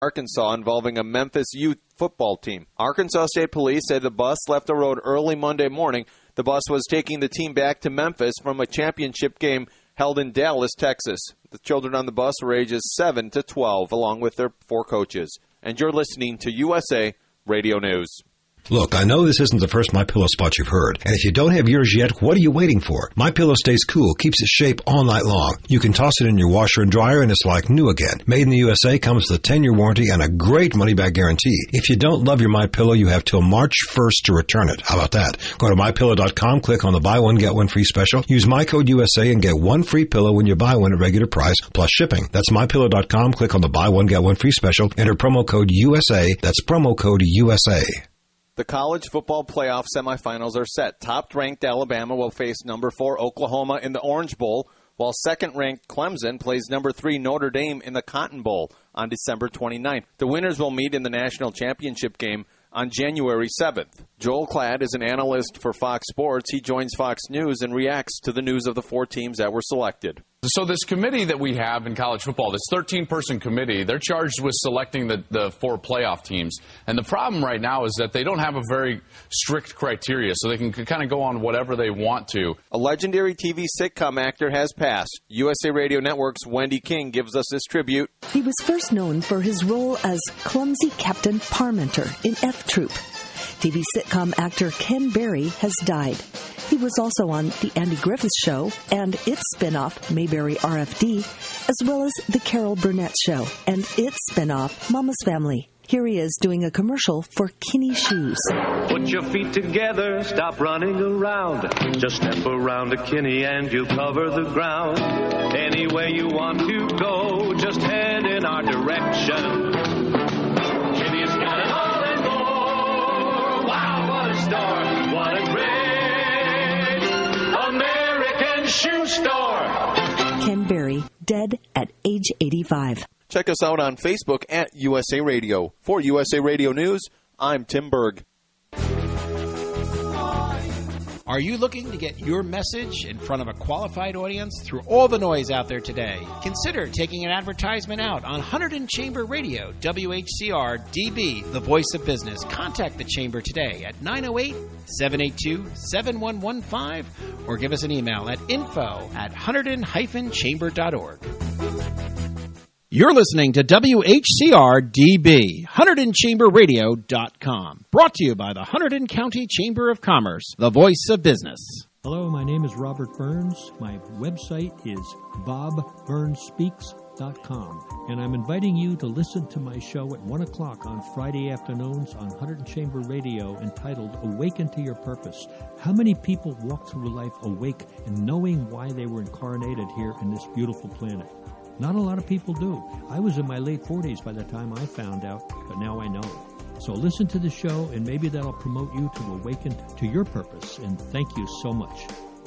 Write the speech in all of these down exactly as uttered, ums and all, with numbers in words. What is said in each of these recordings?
Arkansas involving a Memphis youth football team. Arkansas State Police said the bus left the road early Monday morning. The bus was taking the team back to Memphis from a championship game held in Dallas, Texas. The children on the bus were ages seven to twelve, along with their four coaches. And you're listening to U S A Radio News. Look, I know this isn't the first MyPillow spot you've heard, and if you don't have yours yet, what are you waiting for? MyPillow stays cool, keeps its shape all night long. You can toss it in your washer and dryer, and it's like new again. Made in the U S A, comes with a ten-year warranty and a great money-back guarantee. If you don't love your MyPillow, you have till March first to return it. How about that? Go to my pillow dot com, click on the buy one, get one free special. Use my code U S A and get one free pillow when you buy one at regular price, plus shipping. That's my pillow dot com, click on the buy one, get one free special. Enter promo code U S A. That's promo code U S A. The college football playoff semifinals are set. Top-ranked Alabama will face number four Oklahoma in the Orange Bowl, while second-ranked Clemson plays number three Notre Dame in the Cotton Bowl on December twenty-ninth. The winners will meet in the national championship game on January seventh. Joel Klatt is an analyst for Fox Sports. He joins Fox News and reacts to the news of the four teams that were selected. So this committee that we have in college football, this thirteen-person committee, they're charged with selecting the, the four playoff teams. And the problem right now is that they don't have a very strict criteria, so they can kind of go on whatever they want to. A legendary T V sitcom actor has passed. U S A Radio Network's Wendy King gives us this tribute. He was first known for his role as clumsy Captain Parmenter in F Troop. T V sitcom actor Ken Berry has died. He was also on The Andy Griffith Show and its spinoff, Mayberry R F D, as well as The Carol Burnett Show and its spinoff, Mama's Family. Here he is doing a commercial for Kinney Shoes. Put your feet together, stop running around. Just step around to Kinney and you'll cover the ground. Any way you want to go, just head in our direction. Kinney's got it all and more. Wow, what a store. What a great American shoe store. Ken Berry, dead at age eighty-five. Check us out on Facebook at U S A Radio. For U S A Radio News, I'm Tim Berg. Are you looking to get your message in front of a qualified audience through all the noise out there today? Consider taking an advertisement out on Hunterdon Chamber Radio, W H C R D B, the voice of business. Contact the Chamber today at nine oh eight, seven eight two, seven one one five or give us an email at info at hunterdon dash chamber dot org. You're listening to W H C R D B, Hunterdon Chamber Radio dot com. Brought to you by the Hunterdon County Chamber of Commerce, the voice of business. Hello, my name is Robert Burns. My website is bob burns speaks dot com. And I'm inviting you to listen to my show at one o'clock on Friday afternoons on Hunterdon Chamber Radio entitled Awaken to Your Purpose. How many people walk through life awake and knowing why they were incarnated here in this beautiful planet? Not a lot of people do. I was in my late forties by the time I found out, but now I know. So listen to the show, and maybe that'll promote you to awaken to your purpose. And thank you so much.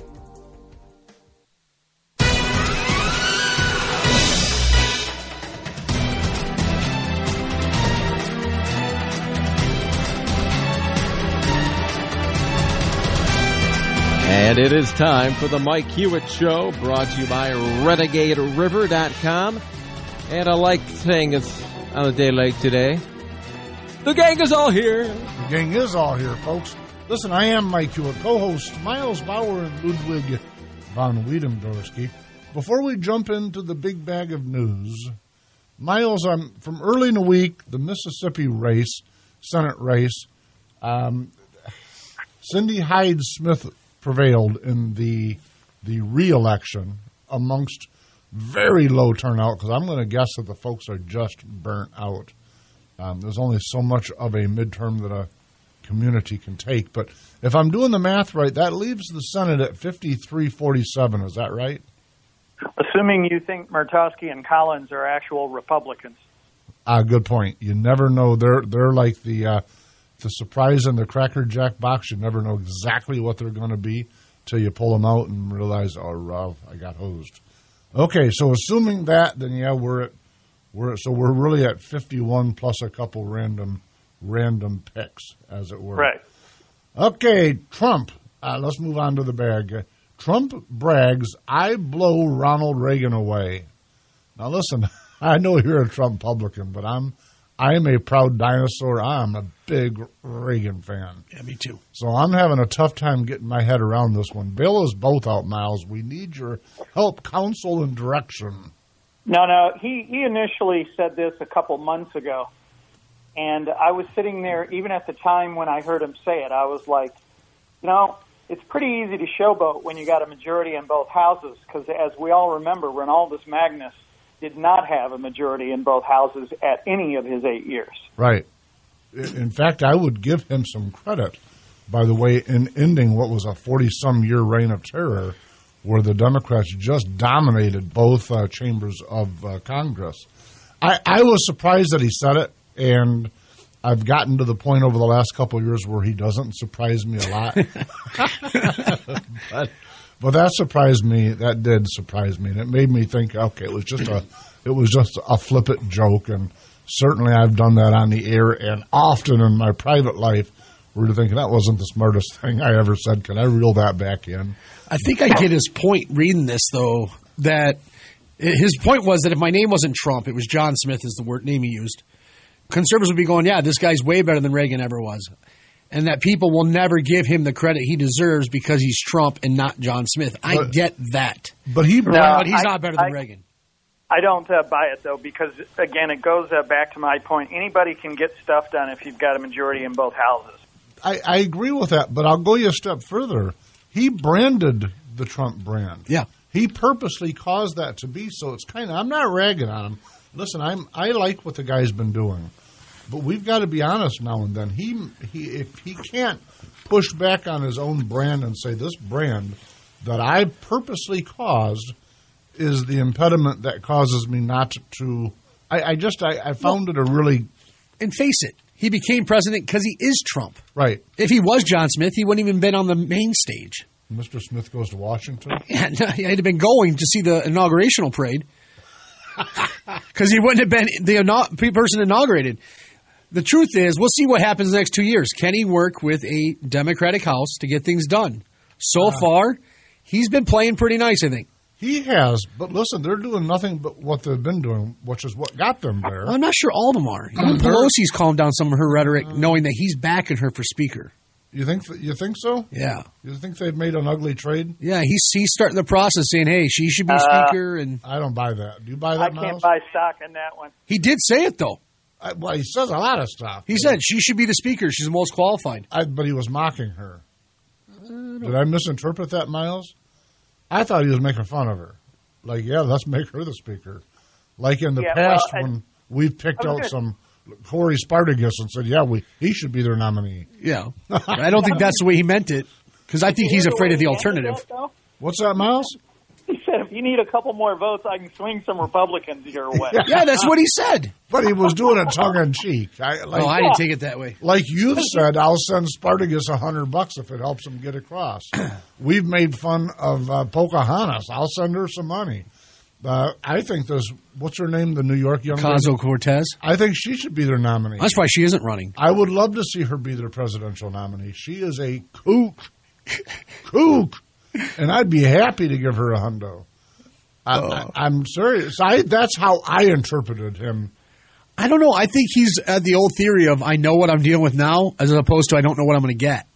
And it is time for the Mike Hewitt Show, brought to you by renegade river dot com. And I like saying it's on a day like today. The gang is all here. The gang is all here, folks. Listen, I am Mike Hewitt, co-host Miles Bauer and Ludwig von Wiedendorsky. Before we jump into the big bag of news, Miles, I'm from early in the week, the Mississippi race, Senate race, um, Cindy Hyde-Smith prevailed in the the re-election amongst very low turnout, because I'm going to guess that the folks are just burnt out. Um, there's only so much of a midterm that a community can take. But if I'm doing the math right, that leaves the Senate at fifty-three forty-seven. Is that right? Assuming you think Murkowski and Collins are actual Republicans. Ah, good point. You never know. They're they're like the uh, the surprise in the Cracker Jack box. You never know exactly what they're going to be till you pull them out and realize, oh, Rob, I got hosed. Okay, so assuming that, then yeah, we're at we're so we're really at fifty-one plus a couple random random picks, as it were. Right. Okay, Trump. Uh, let's move on to the bag. Trump brags, I blow Ronald Reagan away. Now listen, I know you're a Trump Republican, but I'm I am a proud dinosaur. I'm a big Reagan fan. Yeah, me too. So I'm having a tough time getting my head around this one. Bail us both out, Miles. We need your help, counsel, and direction. No, no. He, he initially said this a couple months ago, and I was sitting there, even at the time when I heard him say it, I was like, you know, it's pretty easy to showboat when you got a majority in both houses, because as we all remember, Ronaldus Magnus did not have a majority in both houses at any of his eight years. Right. In fact, I would give him some credit, by the way, in ending what was a forty-some-year reign of terror where the Democrats just dominated both uh, chambers of uh, Congress. I, I was surprised that he said it, and I've gotten to the point over the last couple of years where he doesn't surprise me a lot. but, but that surprised me. That did surprise me, and it made me think. Okay, it was just a, it was just a flippant joke, and certainly I've done that on the air and often in my private life. Where you're thinking that wasn't the smartest thing I ever said. Can I reel that back in? I think I get his point reading this, though. That his point was that if my name wasn't Trump, it was John Smith is the word name he used. Conservatives would be going, yeah, this guy's way better than Reagan ever was. And that people will never give him the credit he deserves because he's Trump and not John Smith. I But- get that. But he No, But he's I- not better than I- Reagan. I don't uh, buy it, though, because, again, it goes uh, back to my point. Anybody can get stuff done if you've got a majority in both houses. I, I agree with that, but I'll go you a step further. He branded the Trump brand. Yeah. He purposely caused that to be so. It's kind of, I'm not ragging on him. Listen, I'm I like what the guy's been doing, but we've got to be honest now and then. He he if he can't push back on his own brand and say this brand that I purposely caused is the impediment that causes me not to. I, I just I, I found it a really And face it, he became president because he is Trump. right. If he was John Smith, he wouldn't even been on the main stage. Mister Smith goes to Washington. Yeah, no, he'd have been going to see the inaugurational parade because he wouldn't have been the inau- person inaugurated. The truth is, we'll see what happens the next two years. Can he work with a Democratic House to get things done? So Uh, far, he's been playing pretty nice, I think. He has, but listen, they're doing nothing but what they've been doing, which is what got them there. I'm not sure all of them are. Even they're- Pelosi's calmed down some of her rhetoric, knowing that he's backing her for speaker. You think you think so? Yeah. You think they've made an ugly trade? Yeah, he's he's starting the process saying, hey, she should be Uh, speaker. And I don't buy that. Do you buy I that, can't Miles? buy stock in that one. he did say it, though. I, well, he says a lot of stuff. He said she should be the speaker. She's the most qualified. I, but he was mocking her. Did I misinterpret that, Miles? I thought he was making fun of her. Like, yeah, let's make her the speaker. Like in the Yeah, past well, I- when we've picked I was out gonna- some Corey Spartacus and said, yeah, we he should be their nominee. Yeah. I don't think that's the way he meant it because I think he's afraid of the alternative. What's that, Miles? He said, if you need a couple more votes, I can swing some Republicans your way. Yeah, that's what he said. But he was doing it tongue in cheek. I, like, Oh, I didn't take it that way. Like you've said, I'll send Spartacus a hundred bucks if it helps him get across. We've made fun of uh, Pocahontas. I'll send her some money. Uh, I think this, what's her name, the New York young lady? Ocasio-Cortez. I think she should be their nominee. That's why she isn't running. I would love to see her be their presidential nominee. She is a kook. Kook. And I'd be happy to give her a hundo. I, I, I'm serious. I, that's how I interpreted him. I don't know. I think he's uh, the old theory of I know what I'm dealing with now as opposed to I don't know what I'm going to get.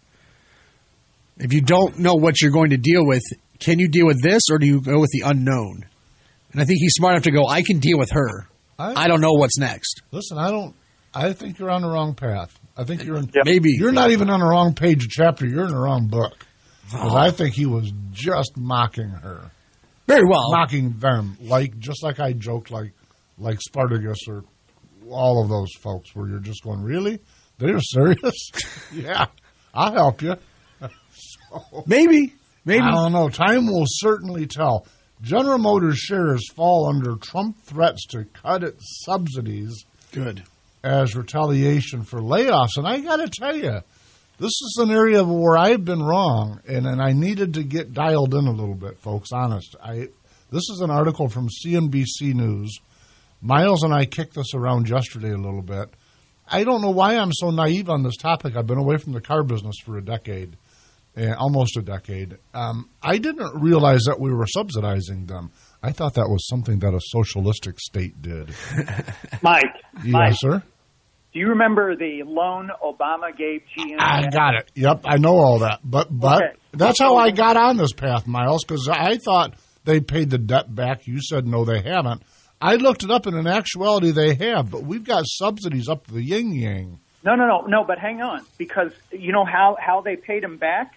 If you don't know what you're going to deal with, can you deal with this or do you go with the unknown? And I think he's smart enough to go, I can deal with her. I, I don't know what's next. Listen, I don't. I think you're on the wrong path. I think you're in, Maybe. you're not even on the wrong page of chapter. You're in the wrong book. Because Oh. I think he was just mocking her, Very well. mocking them, like just like I joked, like like Spartacus or all of those folks, where you're just going, really? They're serious? Yeah, I'll help you. So, Maybe. Maybe. I don't know. Time will certainly tell. General Motors shares fall under Trump threats to cut its subsidies Good. as retaliation for layoffs. And I got to tell you, this is an area where I've been wrong, and, and I needed to get dialed in a little bit, folks, honest. I This is an article from C N B C News. Miles and I kicked this around yesterday a little bit. I don't know why I'm so naive on this topic. I've been away from the car business for a decade, uh, almost a decade. Um, I didn't realize that we were subsidizing them. I thought that was something that a socialistic state did. Mike, Yes, Mike, sir. Do you remember the loan Obama gave G M? I got it. Yep, I know all that. But but Okay. that's how I got on this path, Miles, because I thought they paid the debt back. You said no, they haven't. I looked it up, and in actuality, they have. But we've got subsidies up to the yin-yang. No, no, no, no, but hang on. Because you know how, how they paid them back?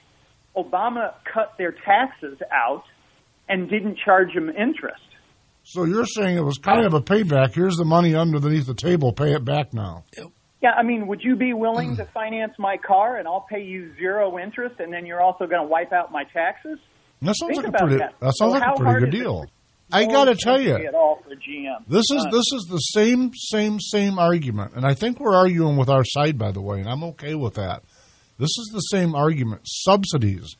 Obama cut their taxes out and didn't charge them interest. So you're saying it was kind of a payback. Here's the money underneath the table. Pay it back now. Yeah, I mean, would you be willing to finance my car and I'll pay you zero interest and then you're also going to wipe out my taxes? That sounds Think like a about pretty. that. That So sounds like how a pretty hard good is it deal. to I got to tell you, At all for G M. this is None. this is the same same same argument, and I think we're arguing with our side, by the way, and I'm okay with that. This is the same argument. Subsidies.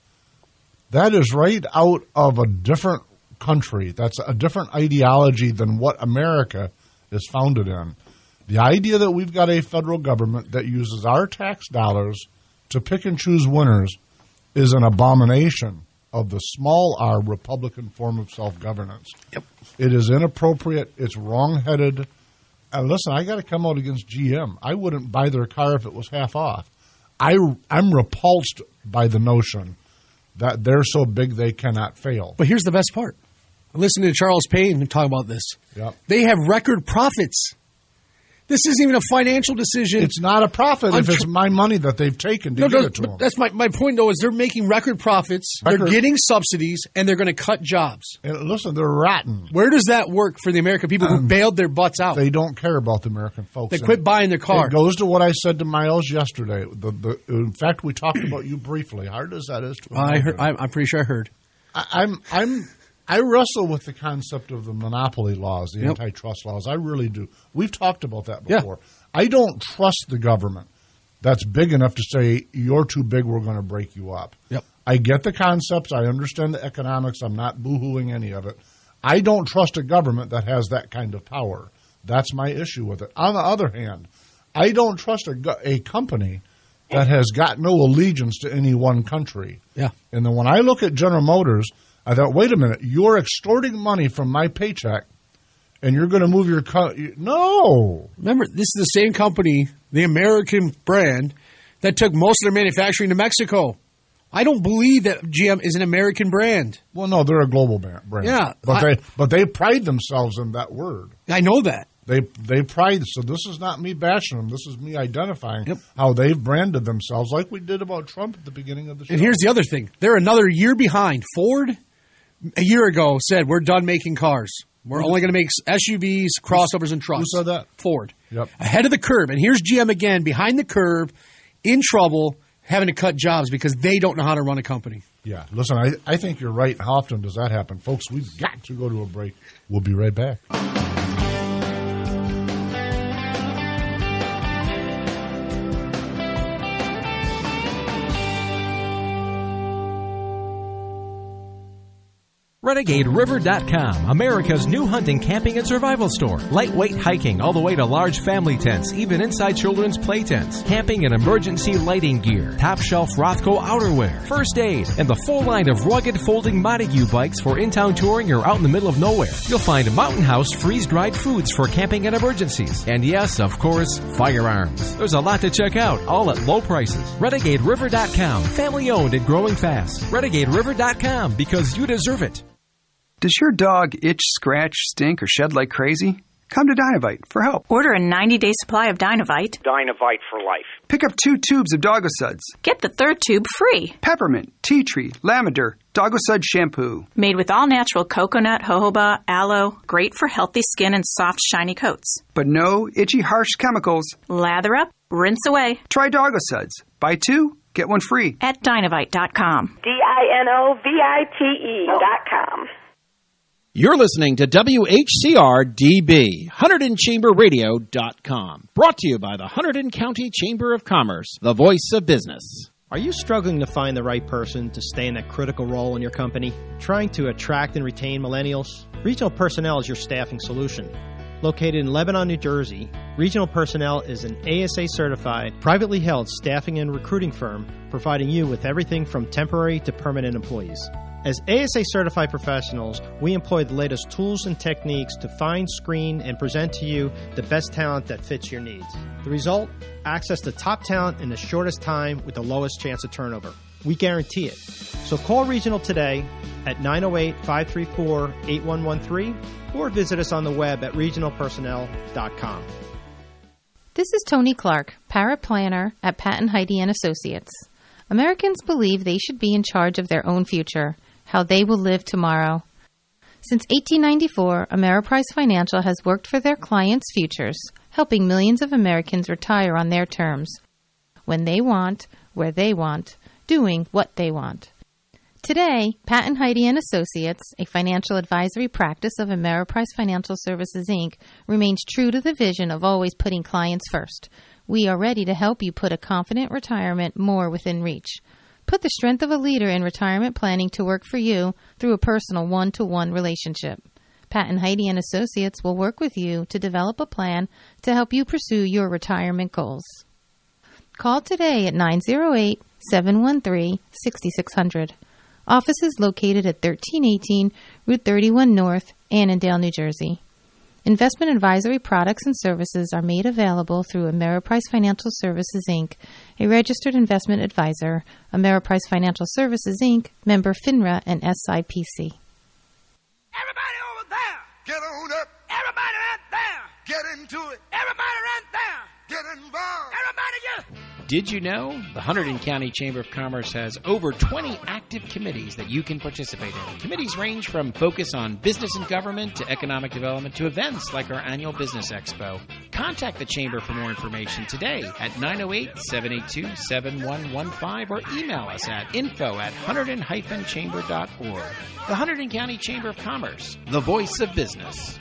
That is right out of a different country. That's a different ideology than what America is founded in. The idea that we've got a federal government that uses our tax dollars to pick and choose winners is an abomination of the small r Republican form of self-governance. Yep. It is inappropriate. It's wrong-headed. And listen, I got to come out against G M. I wouldn't buy their car if it was half off. I, I'm repulsed by the notion that they're so big they cannot fail. But here's the best part. Listen to Charles Payne talk about this. Yep. They have record profits. This isn't even a financial decision. It's not a profit if I'm it's tr- my money that they've taken to No, give no, it to but them. that's my, my point, though, is they're making record profits. Record- They're getting subsidies, and they're going to cut jobs. And listen, they're rotten. Where does that work for the American people who bailed their butts out? They don't care about the American folks. They quit And buying their car. It goes to what I said to Miles yesterday. The, the, in fact, we talked about you briefly. Hard as that is to I imagine. heard, I'm, I'm pretty sure I heard. I, I'm I'm I wrestle with the concept of the monopoly laws, the Yep. antitrust laws. I really do. We've talked about that Yeah. before. I don't trust the government that's big enough to say, you're too big, we're going to break you up. Yep. I get the concepts. I understand the economics. I'm not boo-hooing any of it. I don't trust a government that has that kind of power. That's my issue with it. On the other hand, I don't trust a, go- a company that has got no allegiance to any one country. Yeah. And then when I look at General Motors, I thought, wait a minute, you're extorting money from my paycheck, and you're going to move your co- no. Remember, this is the same company, the American brand, that took most of their manufacturing to Mexico. I don't believe that G M is an American brand. Well, no, they're a global ba- brand. Yeah, but I- they but they pride themselves in that word. I know that. They they pride. So this is not me bashing them. This is me identifying Yep. how they've branded themselves, like we did about Trump at the beginning of the show. And here's the other thing. They're another year behind. Ford, a year ago, said, we're done making cars. We're only going to make S U Vs, crossovers, and trucks. Who said that? Ford. Yep. Ahead of the curve. And here's G M again, behind the curve, in trouble, having to cut jobs because they don't know how to run a company. Yeah, listen, I, I think you're right. How often does that happen? Folks, we've got to go to a break. We'll be right back. Renegade River dot com, America's new hunting, camping, and survival store. Lightweight hiking all the way to large family tents, even inside children's play tents. Camping and emergency lighting gear. Top shelf Rothco outerwear. First aid. And the full line of rugged folding Montague bikes for in-town touring or out in the middle of nowhere. You'll find Mountain House freeze-dried foods for camping and emergencies. And yes, of course, firearms. There's a lot to check out, all at low prices. Renegade River dot com, family owned and growing fast. Renegade River dot com, because you deserve it. Does your dog itch, scratch, stink, or shed like crazy? Come to Dynovite for help. Order a ninety-day supply of Dynovite. Dynovite for life. Pick up two tubes of Dogosuds. Get the third tube free. Peppermint, tea tree, lavender, Dogosud shampoo. Made with all-natural coconut, jojoba, aloe. Great for healthy skin and soft, shiny coats. But no itchy, harsh chemicals. Lather up, rinse away. Try Dogosuds. Buy two, get one free. At Dynovite dot com. D I N O V I T E dot com. You're listening to W H C R D B, Hunterdon Chamber Radio dot com. Brought to you by the Hunterdon County Chamber of Commerce, the voice of business. Are you struggling to find the right person to stay in that critical role in your company? Trying to attract and retain millennials? Regional Personnel is your staffing solution. Located in Lebanon, New Jersey, Regional Personnel is an A S A-certified, privately held staffing and recruiting firm providing you with everything from temporary to permanent employees. As A S A certified professionals, we employ the latest tools and techniques to find, screen, and present to you the best talent that fits your needs. The result? Access to top talent in the shortest time with the lowest chance of turnover. We guarantee it. So call Regional today at nine oh eight, five three four, eight one one three or visit us on the web at regional personnel dot com. This is Tony Clark, paraplanner at Pat and Heidi and Associates. Americans believe they should be in charge of their own future, how they will live tomorrow. Since eighteen ninety-four, Ameriprise Financial has worked for their clients' futures, helping millions of Americans retire on their terms, when they want, where they want, doing what they want. Today, Pat and Heidi and Associates, a financial advisory practice of Ameriprise Financial Services, Incorporated, remains true to the vision of always putting clients first. We are ready to help you put a confident retirement more within reach. Put the strength of a leader in retirement planning to work for you through a personal one-to-one relationship. Pat and Heidi and Associates will work with you to develop a plan to help you pursue your retirement goals. Call today at nine oh eight, seven one three, six six zero zero. Office is located at thirteen eighteen Route thirty-one North, Annandale, New Jersey. Investment advisory products and services are made available through Ameriprise Financial Services, Incorporated, a registered investment advisor, Ameriprise Financial Services, Incorporated, member FINRA and S I P C. Everybody over there, get on up. Everybody right there, get into it. Everybody right there, get involved. Everybody, yeah. Did you know the Hunterdon County Chamber of Commerce has over twenty active committees that you can participate in? Committees range from focus on business and government to economic development to events like our annual Business Expo. Contact the Chamber for more information today at nine oh eight, seven eight two, seven one one five or email us at info at hunterdon dash chamber dot org. The Hunterdon County Chamber of Commerce, the voice of business.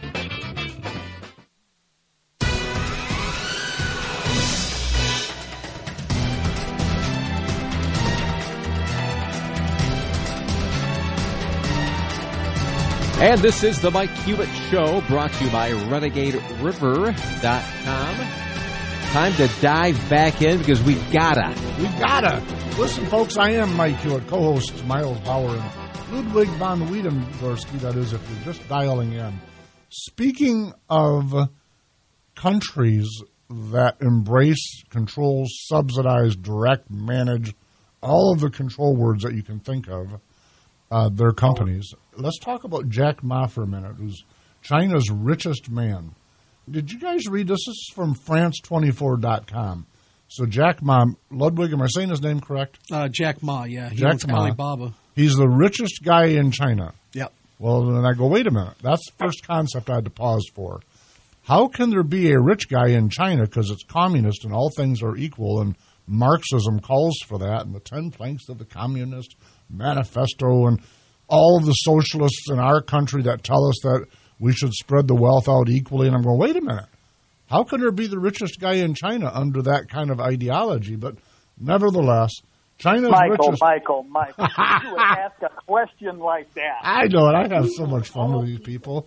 And this is the Mike Hewitt Show, brought to you by renegade river dot com. Time to dive back in because we gotta. We gotta. Listen, folks, I am Mike Hewitt, co-hosts Miles Bauer and Ludwig von Wiedendorski, that is, if you're just dialing in. Speaking of countries that embrace, control, subsidize, direct, manage, all of the control words that you can think of, Uh, their companies. Let's talk about Jack Ma for a minute, who's China's richest man. Did you guys read this? This is from France twenty-four dot com. So Jack Ma, Ludwig, am I saying his name correct? Uh, Jack Ma, yeah. He Jack owns Ma. Alibaba. He's the richest guy in China. Yep. Well, then I go, wait a minute. That's the first concept I had to pause for. How can there be a rich guy in China because it's communist and all things are equal and Marxism calls for that and the ten planks of the Communist Manifesto and all of the socialists in our country that tell us that we should spread the wealth out equally. And I'm going, wait a minute. How can there be the richest guy in China under that kind of ideology? But nevertheless, China's Michael, richest... Michael, Michael, you would ask a question like that. I know it. I have so much fun with these people.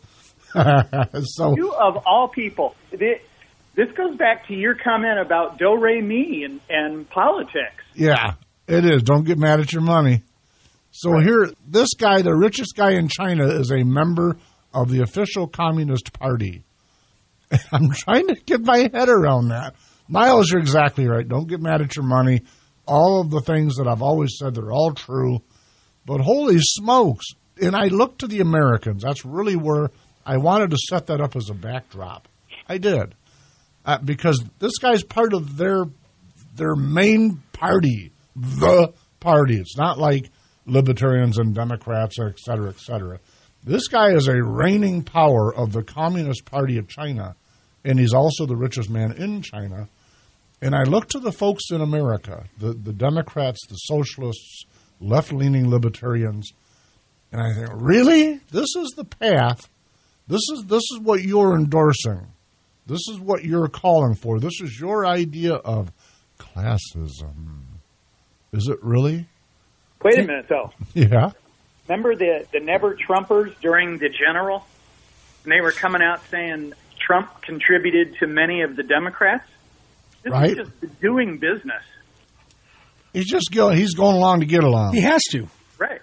so You, of all people, this, this goes back to your comment about do-re-mi and, and politics. Yeah, it is. Don't get mad at your money. So here, this guy, the richest guy in China, is a member of the official Communist Party. I'm trying to get my head around that. Miles, you're exactly right. Don't get mad at your money. All of the things that I've always said, they're all true. But holy smokes. And I look to the Americans. That's really where I wanted to set that up as a backdrop. I did. Uh, because this guy's part of their their main party, the party. It's not like Libertarians and Democrats, et cetera, et cetera. This guy is a reigning power of the Communist Party of China, and he's also the richest man in China. And I look to the folks in America, the, the Democrats, the socialists, left-leaning libertarians, and I think, really? This is the path. This is this is what you're endorsing. This is what you're calling for. This is your idea of classism. Is it really? Wait a minute, though. Yeah. Remember the, the Never Trumpers during the general? And they were coming out saying Trump contributed to many of the Democrats? This Right. is just doing business. He's just going, he's going along to get along. He has to. Right.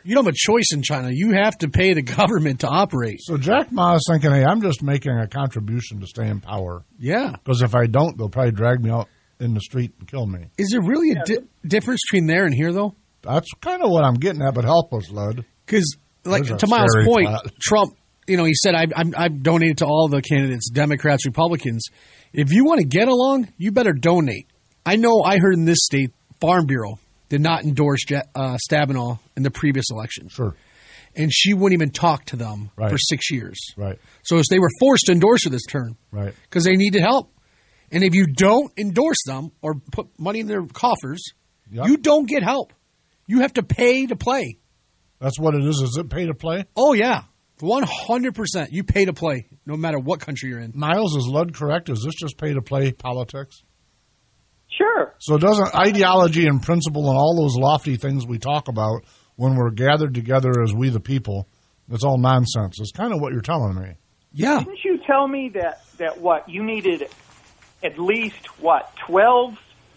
You don't have a choice in China. You have to pay the government to operate. So Jack Ma is thinking, hey, I'm just making a contribution to stay in power. Yeah. Because if I don't, they'll probably drag me out in the street and kill me. Is there really a di- difference between there and here, though? That's kind of what I'm getting at, but help us, Lud. Because, like, There's a to Miles' scary point, plot. Trump, you know, he said, I've, I'm, I've donated to all the candidates, Democrats, Republicans. If you want to get along, you better donate. I know I heard in this state, Farm Bureau did not endorse Je- uh, Stabenow in the previous election. Sure. And she wouldn't even talk to them Right. for six years. Right. So they were forced to endorse her this term. Right. Because they needed help. And if you don't endorse them or put money in their coffers, Yep. you don't get help. You have to pay to play. That's what it is. Is it pay to play? Oh, yeah. one hundred percent. You pay to play, no matter what country you're in. Miles, is Lud correct? Is this just pay to play politics? Sure. So doesn't ideology and principle and all those lofty things we talk about when we're gathered together as we the people, it's all nonsense. It's kind of what you're telling me. Yeah. Didn't you tell me that, that what, you needed at least, what, twelve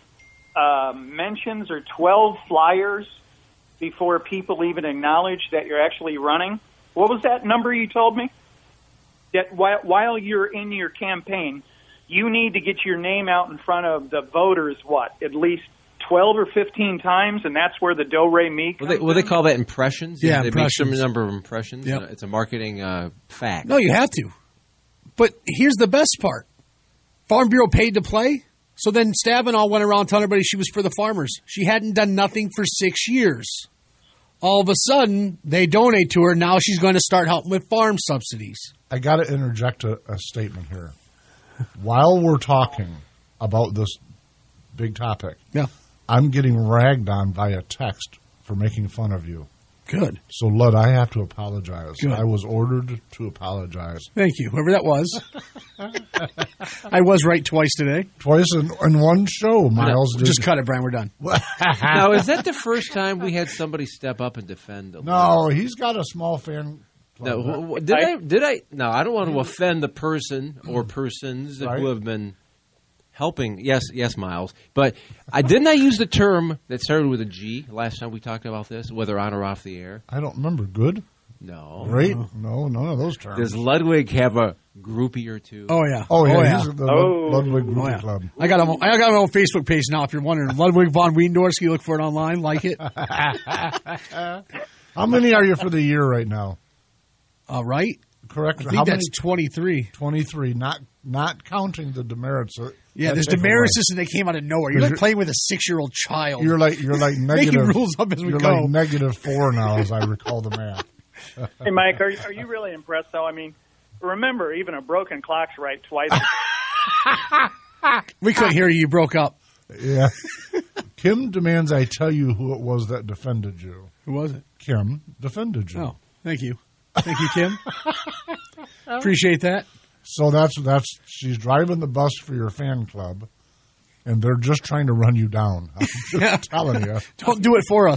uh, mentions or twelve flyers before people even acknowledge that you're actually running? What was that number you told me? That while, while you're in your campaign, you need to get your name out in front of the voters, what, at least twelve or fifteen times, and that's where the do-re-mi comes Well, they, well, they call that impressions. Yeah, they impressions. make some number of impressions. Yep. Uh, It's a marketing uh, fact. No, you have to. But here's the best part. Farm Bureau paid to play, so then Stabenow went around telling everybody she was for the farmers. She hadn't done nothing for six years. All of a sudden, they donate to her. Now she's going to start helping with farm subsidies. I got to interject a, a statement here. While we're talking about this big topic, yeah, I'm getting ragged on via text for making fun of you. Good. So, Lud, I have to apologize. Good. I was ordered to apologize. Thank you, whoever that was. I was right twice today. Twice in, in one show, Miles. did- Just cut it, Brian. We're done. Now, is that the first time we had somebody step up and defend? A No, he's got a small fan No, club. wh- wh- did I, Did I? No, I don't want to offend the person or persons that Right. who have been helping. Yes, yes, Miles. But I didn't I use the term that started with a G last time we talked about this, whether on or off the air. I don't remember. Good? No. Great? No, none of those terms. Does Ludwig have a groupie or two? Oh, yeah. Oh, yeah. Oh, yeah. He's the Oh. Lud- Ludwig Groupie Oh, yeah. Club. I got him. On, I got him on Facebook page now. If you're wondering, Ludwig von Wiendorski, look for it online, like it. How many are you for the year right now? All right. Correct. I think How that's many? twenty-three. twenty-three. Not not counting the demerits. uh, Yeah, that there's take away. demerits and they came out of nowhere. You're Because like you're- playing with a six-year-old child. You're like you're like Making negative rules up as we you're go. like negative four now, as I recall the math. Hey, Mike, are, are you really impressed, though? I mean, remember, even a broken clock's right twice. We couldn't hear you. You broke up. Yeah. Kim demands I tell you who it was that defended you. Who was it? Kim defended you. Oh, thank you. Thank you, Kim. Appreciate that. So that's that's she's driving the bus for your fan club, and they're just trying to run you down. I'm just telling you. Don't do it for us.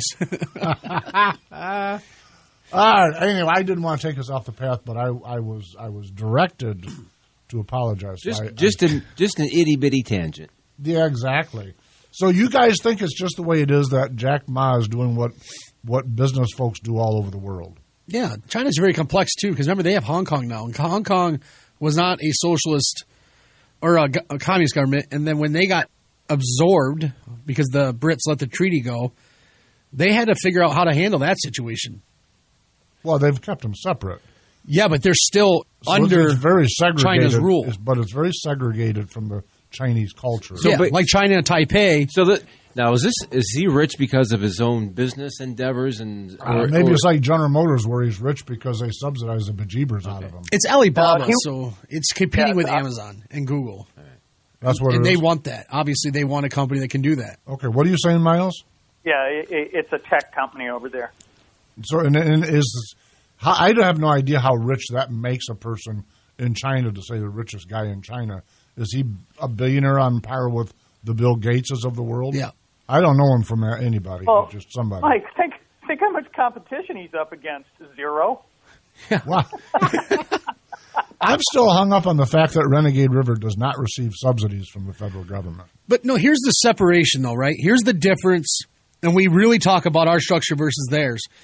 All right. Anyway, I didn't want to take us off the path, but I, I was I was directed to apologize. So Just, I- just, I- an, just an itty bitty tangent. Yeah, exactly. So you guys think it's just the way it is that Jack Ma is doing what what business folks do all over the world? Yeah, China's very complex, too, because remember, they have Hong Kong now. And Hong Kong was not a socialist or a, a communist government. And then when they got absorbed, because the Brits let the treaty go, they had to figure out how to handle that situation. Well, they've kept them separate. Yeah, but they're still So under it's very segregated, China's rule. it's- but it's very segregated from the Chinese culture. So, yeah, like China and Taipei. So that now is this is he rich because of his own business endeavors and Uh, or, maybe or- it's like General Motors, where he's rich because they subsidize the bejeebers out of him. It's Alibaba, Uh, he- so it's competing Yeah, with uh, Amazon and Google. That's what and it they is. want that. Obviously, they want a company that can do that. Okay, what are you saying, Miles? Yeah, it, it, it's a tech company over there. So, and, and is how, I have no idea how rich that makes a person in China to say the richest guy in China. Is he a billionaire on par with the Bill Gateses of the world? Yeah. I don't know him from anybody, Well, just somebody. Mike, think think how much competition he's up against. Zero. Wow. I'm still hung up on the fact that Renegade River does not receive subsidies from the federal government. But no, here's the separation, though, right? Here's the difference, and we really talk about our structure versus theirs.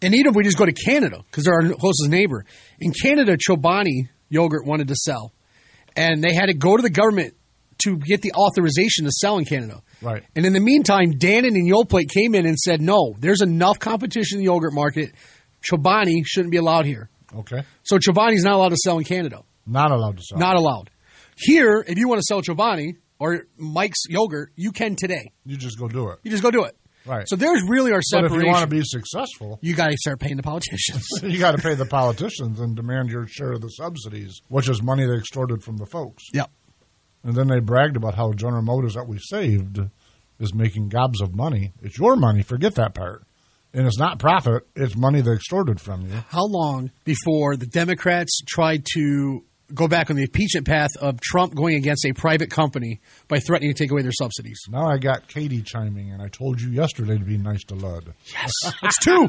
And even if we just go to Canada, because they're our closest neighbor, in Canada, Chobani yogurt wanted to sell, and they had to go to the government to get the authorization to sell in Canada. Right. And in the meantime, Dannon and Yoplait came in and said, no, there's enough competition in the yogurt market. Chobani shouldn't be allowed here. Okay. So Chobani's not allowed to sell in Canada. Not allowed to sell. Not allowed. Here, if you want to sell Chobani or Mike's yogurt, you can today. You just go do it. You just go do it. Right. So there's really our separation. But if you want to be successful, you got to start paying the politicians. you got to pay the politicians and demand your share of the subsidies, which is money they extorted from the folks. Yep. And then they bragged about how General Motors that we saved is making gobs of money. It's your money. Forget that part. And it's not profit. It's money they extorted from you. How long before the Democrats tried to go back on the impeachment path of Trump going against a private company by threatening to take away their subsidies? Now I got Katie chiming in. I told you yesterday to be nice to Lud. Yes. That's two.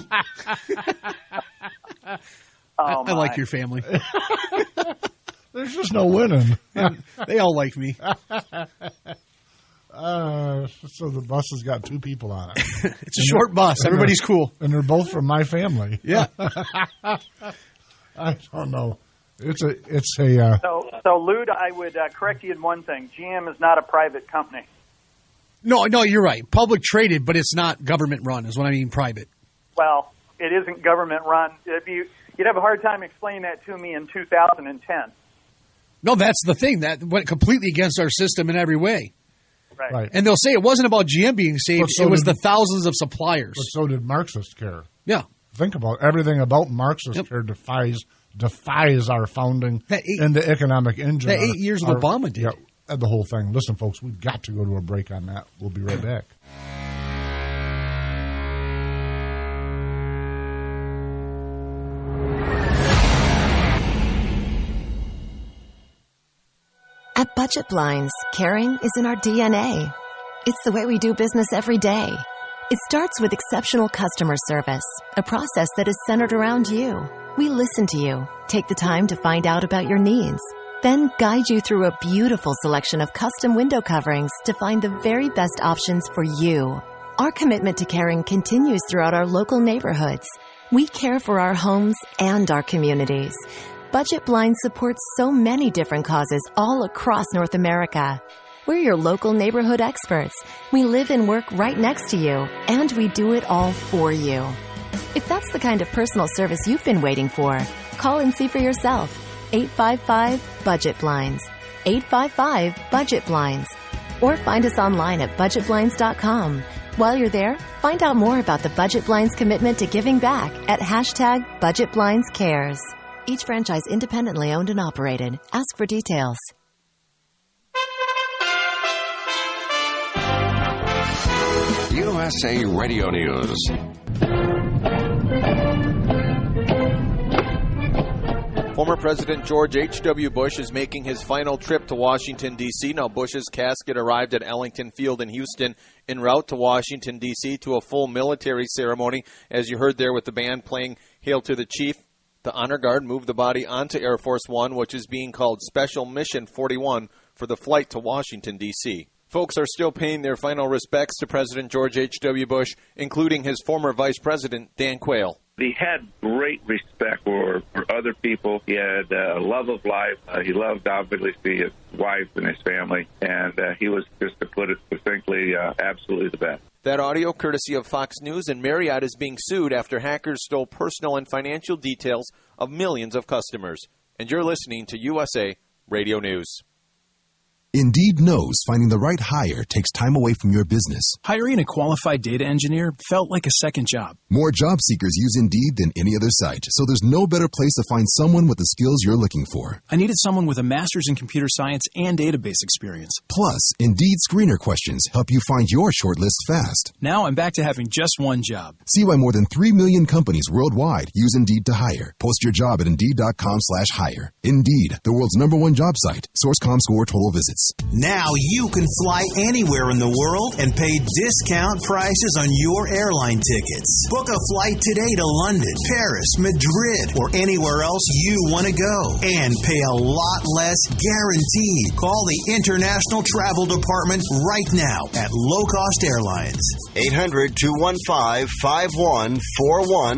Oh, I, I like your family. There's just no winning. They all like me. Uh, so the bus has got two people on it. It's a and short bus. Everybody's cool. And they're both from my family. Yeah. I don't know. It's a, it's a. Uh, So, so Lude, I would uh, correct you in one thing. G M is not a private company. No, no, you're right. Public traded, but it's not government run, is what I mean, private. Well, it isn't government run. If you, you'd have a hard time explaining that to me in two thousand ten. No, that's the thing. That went completely against our system in every way. Right. right. And they'll say it wasn't about G M being saved. So it was did, the thousands of suppliers. But so did Marxist care. Yeah. Think about it. Everything about Marxist Yep. care defies defies our founding That eight- and the economic engine. that eight our- years our- of Obama did. Yeah, and the whole thing. Listen, folks, we've got to go to a break on that. We'll be right back. At Budget Blinds, caring is in our D N A. It's the way we do business every day. It starts with exceptional customer service, a process that is centered around you. We listen to you, take the time to find out about your needs, then guide you through a beautiful selection of custom window coverings to find the very best options for you. Our commitment to caring continues throughout our local neighborhoods. We care for our homes and our communities. Budget Blinds supports so many different causes all across North America. We're your local neighborhood experts. We live and work right next to you, and we do it all for you. If that's the kind of personal service you've been waiting for, call and see for yourself. eight five five, budget blinds. eight five five, budget blinds. Or find us online at budget blinds dot com. While you're there, find out more about the Budget Blinds commitment to giving back at hashtag Budget Blinds Cares. Each franchise independently owned and operated. Ask for details. U S A Radio News. Former President George H W. Bush is making his final trip to Washington, D C Now, Bush's casket arrived at Ellington Field in Houston en route to Washington, D C to a full military ceremony. As you heard there with the band playing Hail to the Chief, the Honor Guard moved the body onto Air Force One, which is being called Special Mission forty-one, for the flight to Washington, D C Folks are still paying their final respects to President George H W. Bush, including his former Vice President, Dan Quayle. He had great respect for, for other people. He had a love of life. Uh, he loved, obviously, his wife and his family. And uh, he was, just to put it succinctly, uh, absolutely the best. That audio, courtesy of Fox News, and Marriott is being sued after hackers stole personal and financial details of millions of customers. And you're listening to U S A Radio News. Indeed knows finding the right hire takes time away from your business. Hiring a qualified data engineer felt like a second job. More job seekers use Indeed than any other site, so there's no better place to find someone with the skills you're looking for. I needed someone with a master's in computer science and database experience. Plus, Indeed screener questions help you find your shortlist fast. Now I'm back to having just one job. See why more than three million companies worldwide use Indeed to hire. Post your job at Indeed.com slash hire. Indeed, the world's number one job site. Source.com score total visits. Now you can fly anywhere in the world and pay discount prices on your airline tickets. Book a flight today to London, Paris, Madrid, or anywhere else you want to go. And pay a lot less guaranteed. Call the International Travel Department right now at Low Cost Airlines. eight hundred, two one five, five one four one.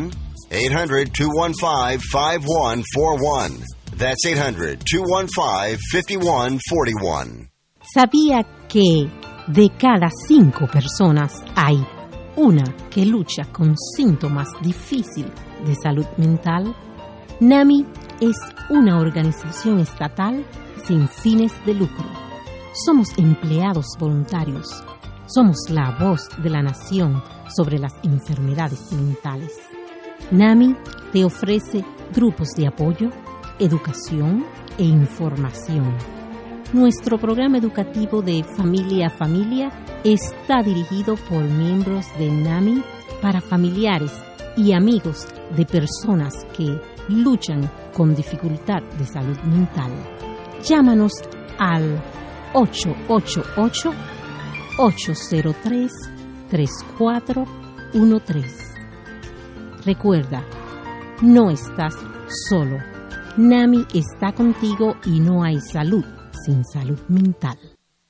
eight hundred, two one five, five one four one. That's eight hundred, two one five, five one four one. ¿Sabía que de cada cinco personas hay una que lucha con síntomas difíciles de salud mental? NAMI es una organización estatal sin fines de lucro. Somos empleados voluntarios. Somos la voz de la nación sobre las enfermedades mentales. NAMI te ofrece grupos de apoyo, educación e información. Nuestro programa educativo de Familia a Familia está dirigido por miembros de NAMI para familiares y amigos de personas que luchan con dificultad de salud mental. Llámanos al ocho ocho ocho, ocho cero tres, tres cuatro uno tres. Recuerda, no estás solo. NAMI está contigo y no hay salud sin salud mental.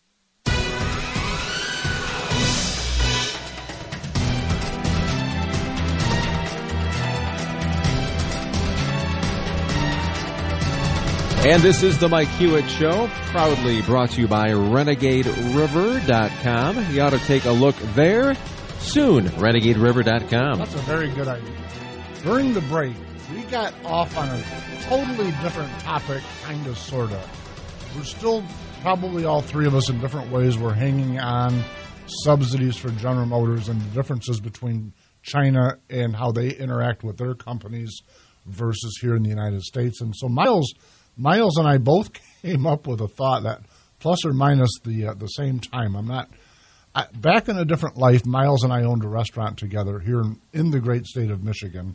And this is the Mike Hewitt Show, proudly brought to you by Renegade River dot com. You ought to take a look there soon, Renegade River dot com. That's a very good idea. During the break, we got off on a totally different topic, kind of, sort of. We're still, probably all three of us in different ways, we're hanging on subsidies for General Motors and the differences between China and how they interact with their companies versus here in the United States. And so Miles... Miles and I both came up with a thought that plus or minus the uh, the same time. I'm not I, back in a different life. Miles and I owned a restaurant together here in, in the great state of Michigan,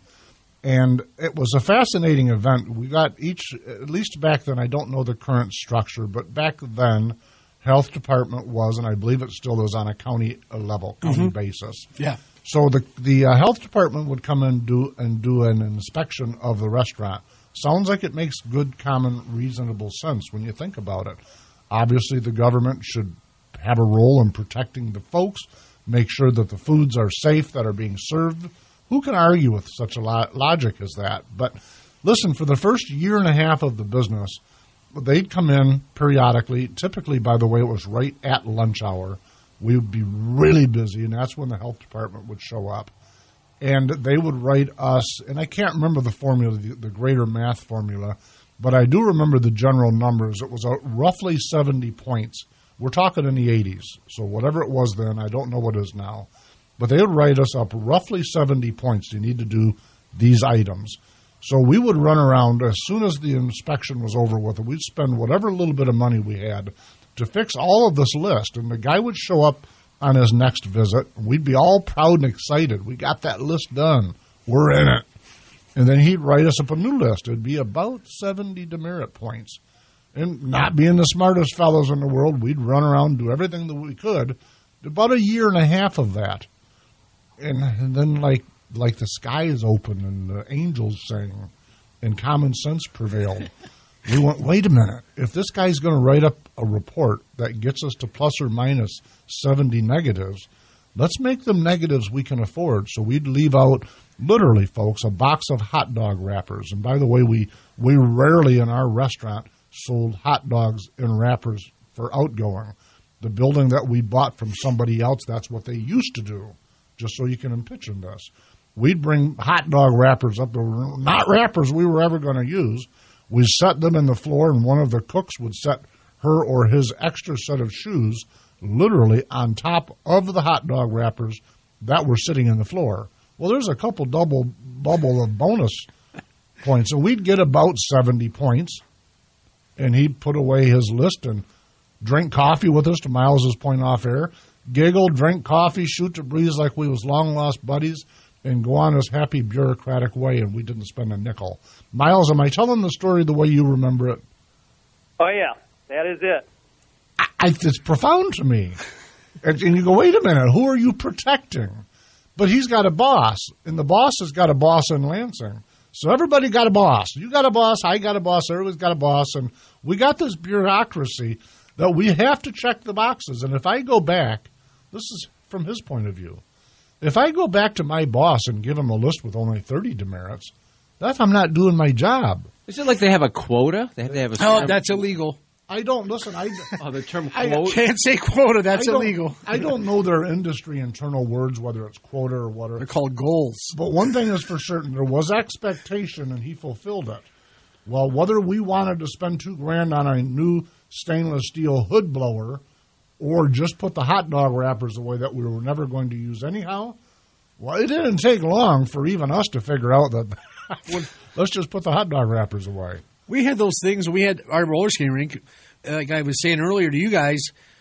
and it was a fascinating event. We got each, at least back then. I don't know the current structure, but back then, health department was, and I believe it still is, on a county level, county Mm-hmm. basis. Yeah. So the the uh, health department would come and do and do an inspection of the restaurant. Sounds like it makes good, common, reasonable sense when you think about it. Obviously, the government should have a role in protecting the folks, make sure that the foods are safe that are being served. Who can argue with such a lo- logic as that? But listen, for the first year and a half of the business, they'd come in periodically. Typically, by the way, it was right at lunch hour. We would be really busy, and that's when the health department would show up. And they would write us, and I can't remember the formula, the, the greater math formula, but I do remember the general numbers. It was a roughly seventy points. We're talking in the eighties, so whatever it was then, I don't know what it is now. But they would write us up roughly seventy points. You need to do these items. So we would run around as soon as the inspection was over with, and we'd spend whatever little bit of money we had to fix all of this list. And the guy would show up on his next visit. We'd be all proud and excited. We got that list done. We're in it. And then he'd write us up a new list. It'd be about seventy demerit points. And not being the smartest fellows in the world, we'd run around and do everything that we could. About a year and a half of that. And, and then like like the sky is open and the angels sing and common sense prevailed. We went, wait a minute. If this guy's going to write up a report that gets us to plus or minus seventy negatives, let's make them negatives we can afford. So we'd leave out, literally, folks, a box of hot dog wrappers. And by the way, we, we rarely in our restaurant sold hot dogs in wrappers for outgoing. The building that we bought from somebody else, that's what they used to do, just so you can envision this. We'd bring hot dog wrappers up, not wrappers we were ever going to use. We set them in the floor, and one of the cooks would set her or his extra set of shoes literally on top of the hot dog wrappers that were sitting in the floor. Well, there's a couple double bubble of bonus points. So we'd get about seventy points, and he'd put away his list and drink coffee with us, to Miles's point off air, giggle, drink coffee, shoot the breeze like we was long-lost buddies, and go on his happy bureaucratic way, and we didn't spend a nickel. Miles, am I telling the story the way you remember it? Oh, yeah. That is it. I, it's profound to me. And, and you go, wait a minute, who are you protecting? But he's got a boss, and the boss has got a boss in Lansing. So everybody got a boss. You got a boss, I got a boss, everybody's got a boss, and we got this bureaucracy that we have to check the boxes. And if I go back, this is from his point of view, If I go back to my boss and give him a list with only thirty demerits, that's I'm not doing my job. Is it like they have a quota? They have to have a. Oh, that's illegal. I don't listen. I oh, the term I quota. Can't say quota. That's I don't- illegal. I don't know their industry internal words, whether it's quota or whatever. They're called goals. But one thing is for certain, there was expectation, and he fulfilled it. Well, whether we wanted to spend two grand on a new stainless steel hood blower or just put the hot dog wrappers away that we were never going to use anyhow, well, it didn't take long for even us to figure out that let's just put the hot dog wrappers away. We had those things. We had our roller skating rink. Like I was saying earlier to you guys,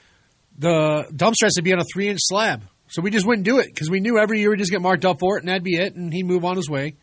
the dumpster has to be on a three-inch slab. So we just wouldn't do it because we knew every year we'd just get marked up for it, and that'd be it, and he'd move on his way.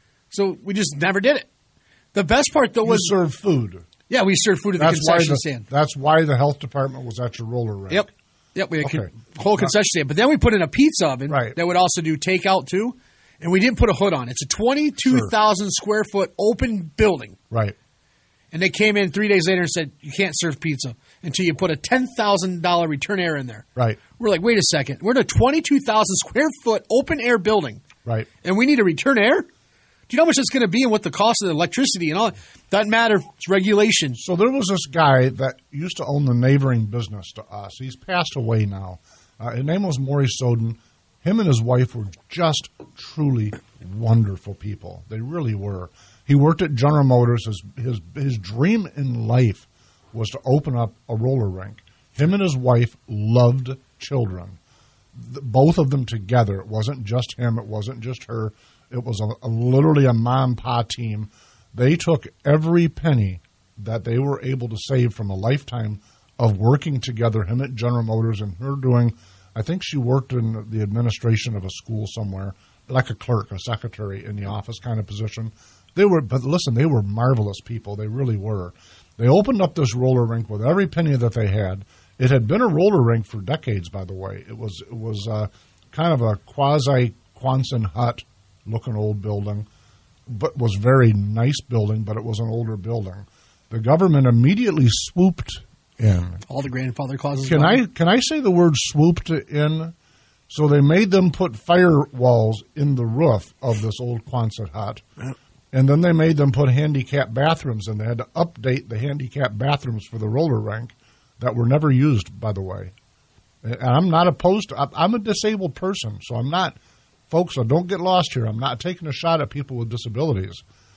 So we just never did it. The best part, though, You was serve food. Yeah, we served food at the That's why concession the, stand. That's why the health department was at your roller rink. Yep. Yep, we had Okay. a whole concession stand. But then we put in a pizza oven Right. that would also do takeout, too. And we didn't put a hood on. It's a twenty-two thousand square foot open building. Right. And they came in three days later and said, you can't serve pizza until you put a ten thousand dollars return air in there. Right. We're like, wait a second. We're in a twenty-two thousand square foot open air building. Right. And we need a return air? Do you know how much it's going to be and what the cost of the electricity and all? Doesn't matter. It's regulation. So there was this guy that used to own the neighboring business to us. He's passed away now. Uh, his name was Maury Soden. Him and his wife were just truly wonderful people. They really were. He worked at General Motors. His, his, his dream in life was to open up a roller rink. Him and his wife loved children. The, both of them together. It wasn't just him. It wasn't just her. It was a, a, literally a mom and pa team. They took every penny that they were able to save from a lifetime of working together, him at General Motors and her doing, I think she worked in the administration of a school somewhere, like a clerk, a secretary in the office kind of position. They were, but listen, they were marvelous people. They really were. They opened up this roller rink with every penny that they had. It had been a roller rink for decades, by the way. It was it was uh, kind of a quasi-Quonset hut looking old building, but was very nice building, but it was an older building. The government immediately swooped in. All the grandfather clauses. Can I can I say the word swooped in? So they made them put firewalls in the roof of this old Quonset hut. Yep. And then they made them put handicap bathrooms in. They had to update the handicap bathrooms for the roller rink that were never used, by the way. And I'm not opposed to I'm a disabled person, so I'm not, folks, so don't get lost here. I'm not taking a shot at people with disabilities.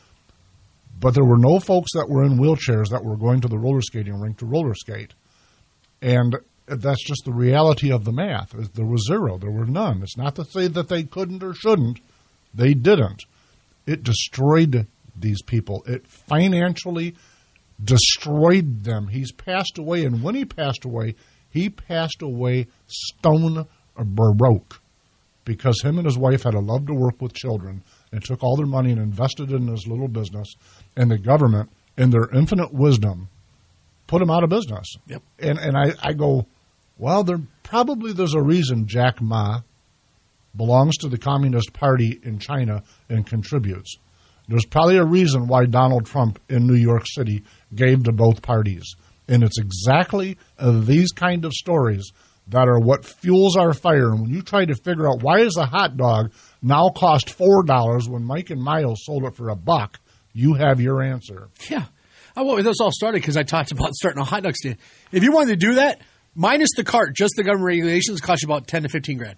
But there were no folks that were in wheelchairs that were going to the roller skating rink to roller skate. And that's just the reality of the math. There was zero. There were none. It's not to say that they couldn't or shouldn't. They didn't. It destroyed these people. It financially destroyed them. He's passed away, and when he passed away, he passed away stone broke because him and his wife had a love to work with children and took all their money and invested in his little business, and the government, in their infinite wisdom, put him out of business. Yep. And and I, I go, well, there probably there's a reason Jack Ma belongs to the Communist Party in China and contributes. There's probably a reason why Donald Trump in New York City gave to both parties. And it's exactly uh, these kind of stories that are what fuels our fire. And when you try to figure out why is a hot dog now cost four dollars when Mike and Miles sold it for a buck, you have your answer. Yeah. Oh, well, this all started because I talked about starting a hot dog stand. If you wanted to do that, minus the cart, just the government regulations cost you about ten to fifteen grand.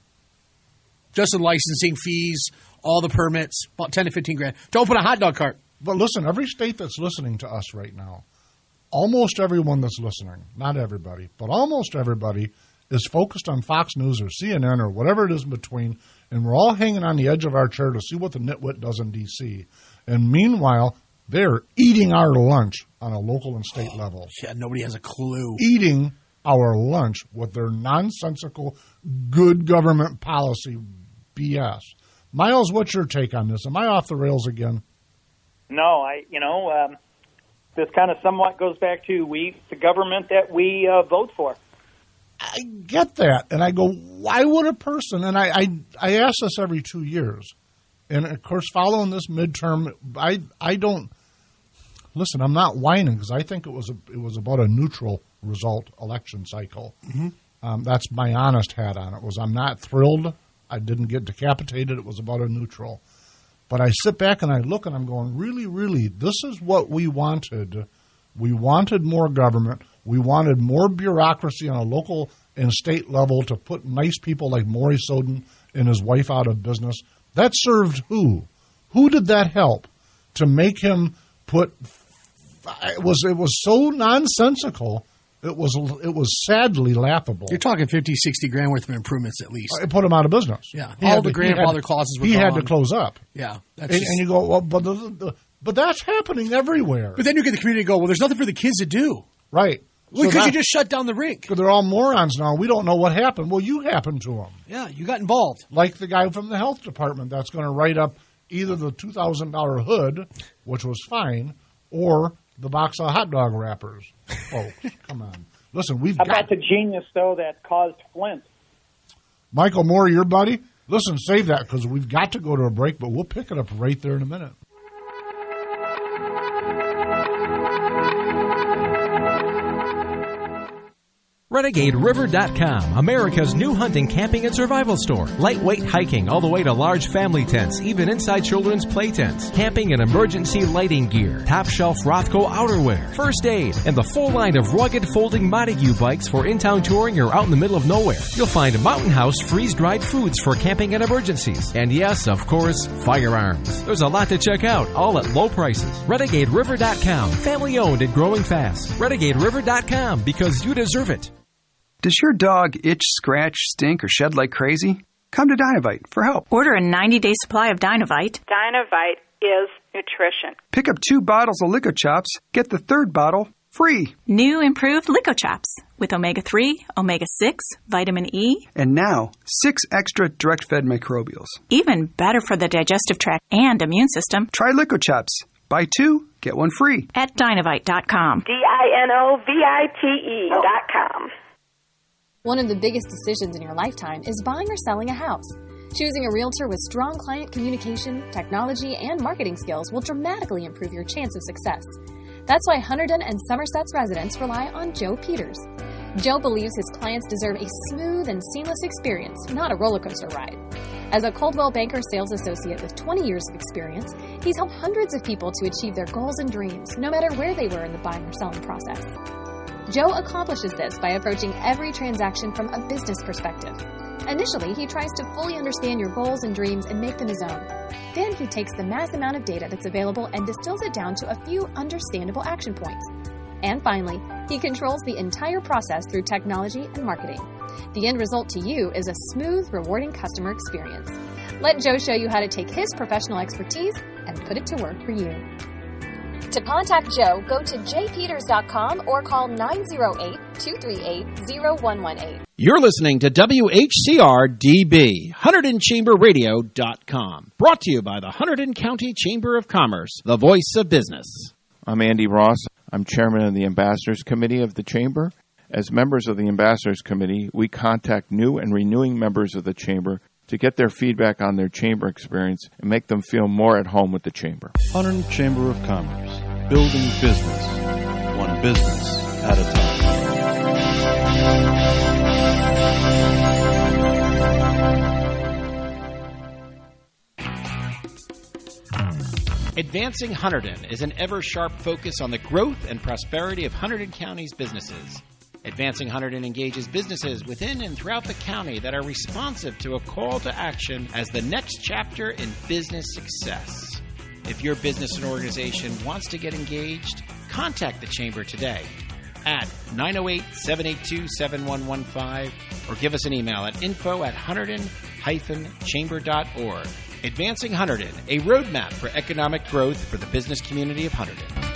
Just in licensing fees, all the permits, about ten to fifteen grand to open a hot dog cart. But listen, every state that's listening to us right now, almost everyone that's listening, not everybody, but almost everybody is focused on Fox News or C N N or whatever it is in between, and we're all hanging on the edge of our chair to see what the nitwit does in D C. And meanwhile, they're eating our lunch on a local and state level. Yeah, nobody has a clue. Eating our lunch with their nonsensical good government policy B S. Miles, what's your take on this? Am I off the rails again? No, I, you know, um, this kind of somewhat goes back to we, the government that we uh, vote for. I get that, and I go, why would a person? And I, I, I ask this every two years, and of course, following this midterm, I, I don't listen. I'm not whining because I think it was a, it was about a neutral result election cycle. Mm-hmm. Um, that's my honest hat on it. Was I'm not thrilled I didn't get decapitated. It was about a neutral. But I sit back and I look and I'm going, really, really, this is what we wanted. We wanted more government. We wanted more bureaucracy on a local and state level to put nice people like Maury Soden and his wife out of business. That served who? Who did that help to make him put? It was it was so nonsensical. It was it was sadly laughable. You're talking fifty, sixty grand worth of improvements at least. It put him out of business. Yeah, He all had the to- grandfather he had- clauses were He had gone. to close up. Yeah, that's and, just- and you go, well, but the, the, but that's happening everywhere. But then you get the community to go, well, there's nothing for the kids to do. Right. Well, So because that- you just shut down the rink. Because they're all morons now. We don't know what happened. Well, you happened to them. Yeah, you got involved. Like the guy from the health department that's going to write up either the two thousand dollars hood, which was fine, or the box of hot dog wrappers. Folks, come on. Listen, we've How got about the genius, though, that caused Flint? Michael Moore, your buddy. Listen, save that because we've got to go to a break, but we'll pick it up right there in a minute. Renegade River dot com, America's new hunting, camping, and survival store. Lightweight hiking all the way to large family tents, even inside children's play tents. Camping and emergency lighting gear. Top shelf Rothko outerwear. First aid. And the full line of rugged folding Montague bikes for in-town touring or out in the middle of nowhere. You'll find Mountain House freeze-dried foods for camping and emergencies. And yes, of course, firearms. There's a lot to check out, all at low prices. Renegade River dot com. Family owned and growing fast. Renegade River dot com, because you deserve it. Does your dog itch, scratch, stink, or shed like crazy? Come to Dinovite for help. Order a ninety-day supply of Dinovite. Dinovite is nutrition. Pick up two bottles of Lico Chops, get the third bottle free. New improved Lico Chops with omega three, omega six, vitamin E. And now, six extra direct-fed microbials. Even better for the digestive tract and immune system. Try Lico Chops. Buy two, get one free. At Dinovite dot com. D I N O V I T E dot com. One of the biggest decisions in your lifetime is buying or selling a house. Choosing a realtor with strong client communication, technology, and marketing skills will dramatically improve your chance of success. That's why Hunterdon and Somerset's residents rely on Joe Peters. Joe believes his clients deserve a smooth and seamless experience, not a roller coaster ride. As a Coldwell Banker sales associate with twenty years of experience, he's helped hundreds of people to achieve their goals and dreams, no matter where they were in the buying or selling process. Joe accomplishes this by approaching every transaction from a business perspective. Initially, he tries to fully understand your goals and dreams and make them his own. Then he takes the mass amount of data that's available and distills it down to a few understandable action points. And finally, he controls the entire process through technology and marketing. The end result to you is a smooth, rewarding customer experience. Let Joe show you how to take his professional expertise and put it to work for you. To contact Joe, go to j peters dot com or call nine oh eight, two three eight, oh one one eight. You're listening to W H C R D B, Hunterdon Chamber Radio dot com. Brought to you by the Hunterdon County Chamber of Commerce, the voice of business. I'm Andy Ross. I'm chairman of the Ambassadors Committee of the Chamber. As members of the Ambassadors Committee, we contact new and renewing members of the Chamber to get their feedback on their Chamber experience and make them feel more at home with the Chamber. Hunterdon Chamber of Commerce, building business, one business at a time. Advancing Hunterdon is an ever-sharp focus on the growth and prosperity of Hunterdon County's businesses. Advancing Hunterdon engages businesses within and throughout the county that are responsive to a call to action as the next chapter in business success. If your business and organization wants to get engaged, contact the Chamber today at nine oh eight, seven eight two, seven one one five or give us an email at info at hunterdon dash chamber dot org. Advancing Hunterdon, a roadmap for economic growth for the business community of Hunterdon.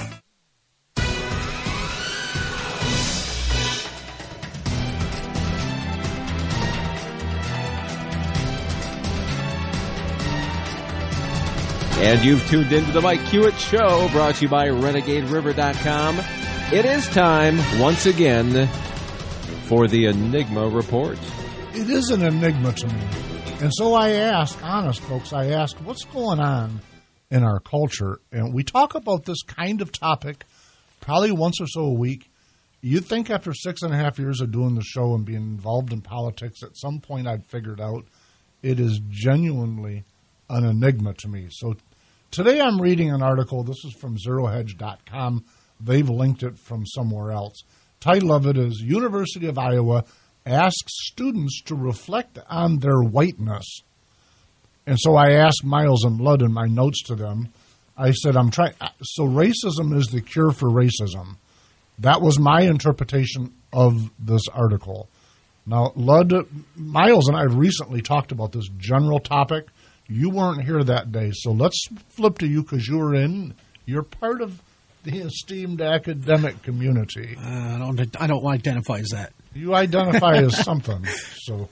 And you've tuned into the Mike Hewitt Show, brought to you by Renegade River dot com. It is time, once again, for the Enigma Report. It is an enigma to me. And so I ask, honest folks, I ask, what's going on in our culture? And we talk about this kind of topic probably once or so a week. You'd think after six and a half years of doing the show and being involved in politics, at some point I'd figured out It is genuinely an enigma to me. So today I'm reading an article. This is from zero hedge dot com. They've linked it from somewhere else. Title of it is University of Iowa asks students to reflect on their whiteness. And so I asked Miles and Ludd in my notes to them. I said, I'm trying. So racism is the cure for racism. That was my interpretation of this article. Now, Ludd, Miles and I recently talked about this general topic. You weren't here that day, so let's flip to you because you were in. You're part of the esteemed academic community. Uh, I don't. I don't identify as that. You identify as something. So,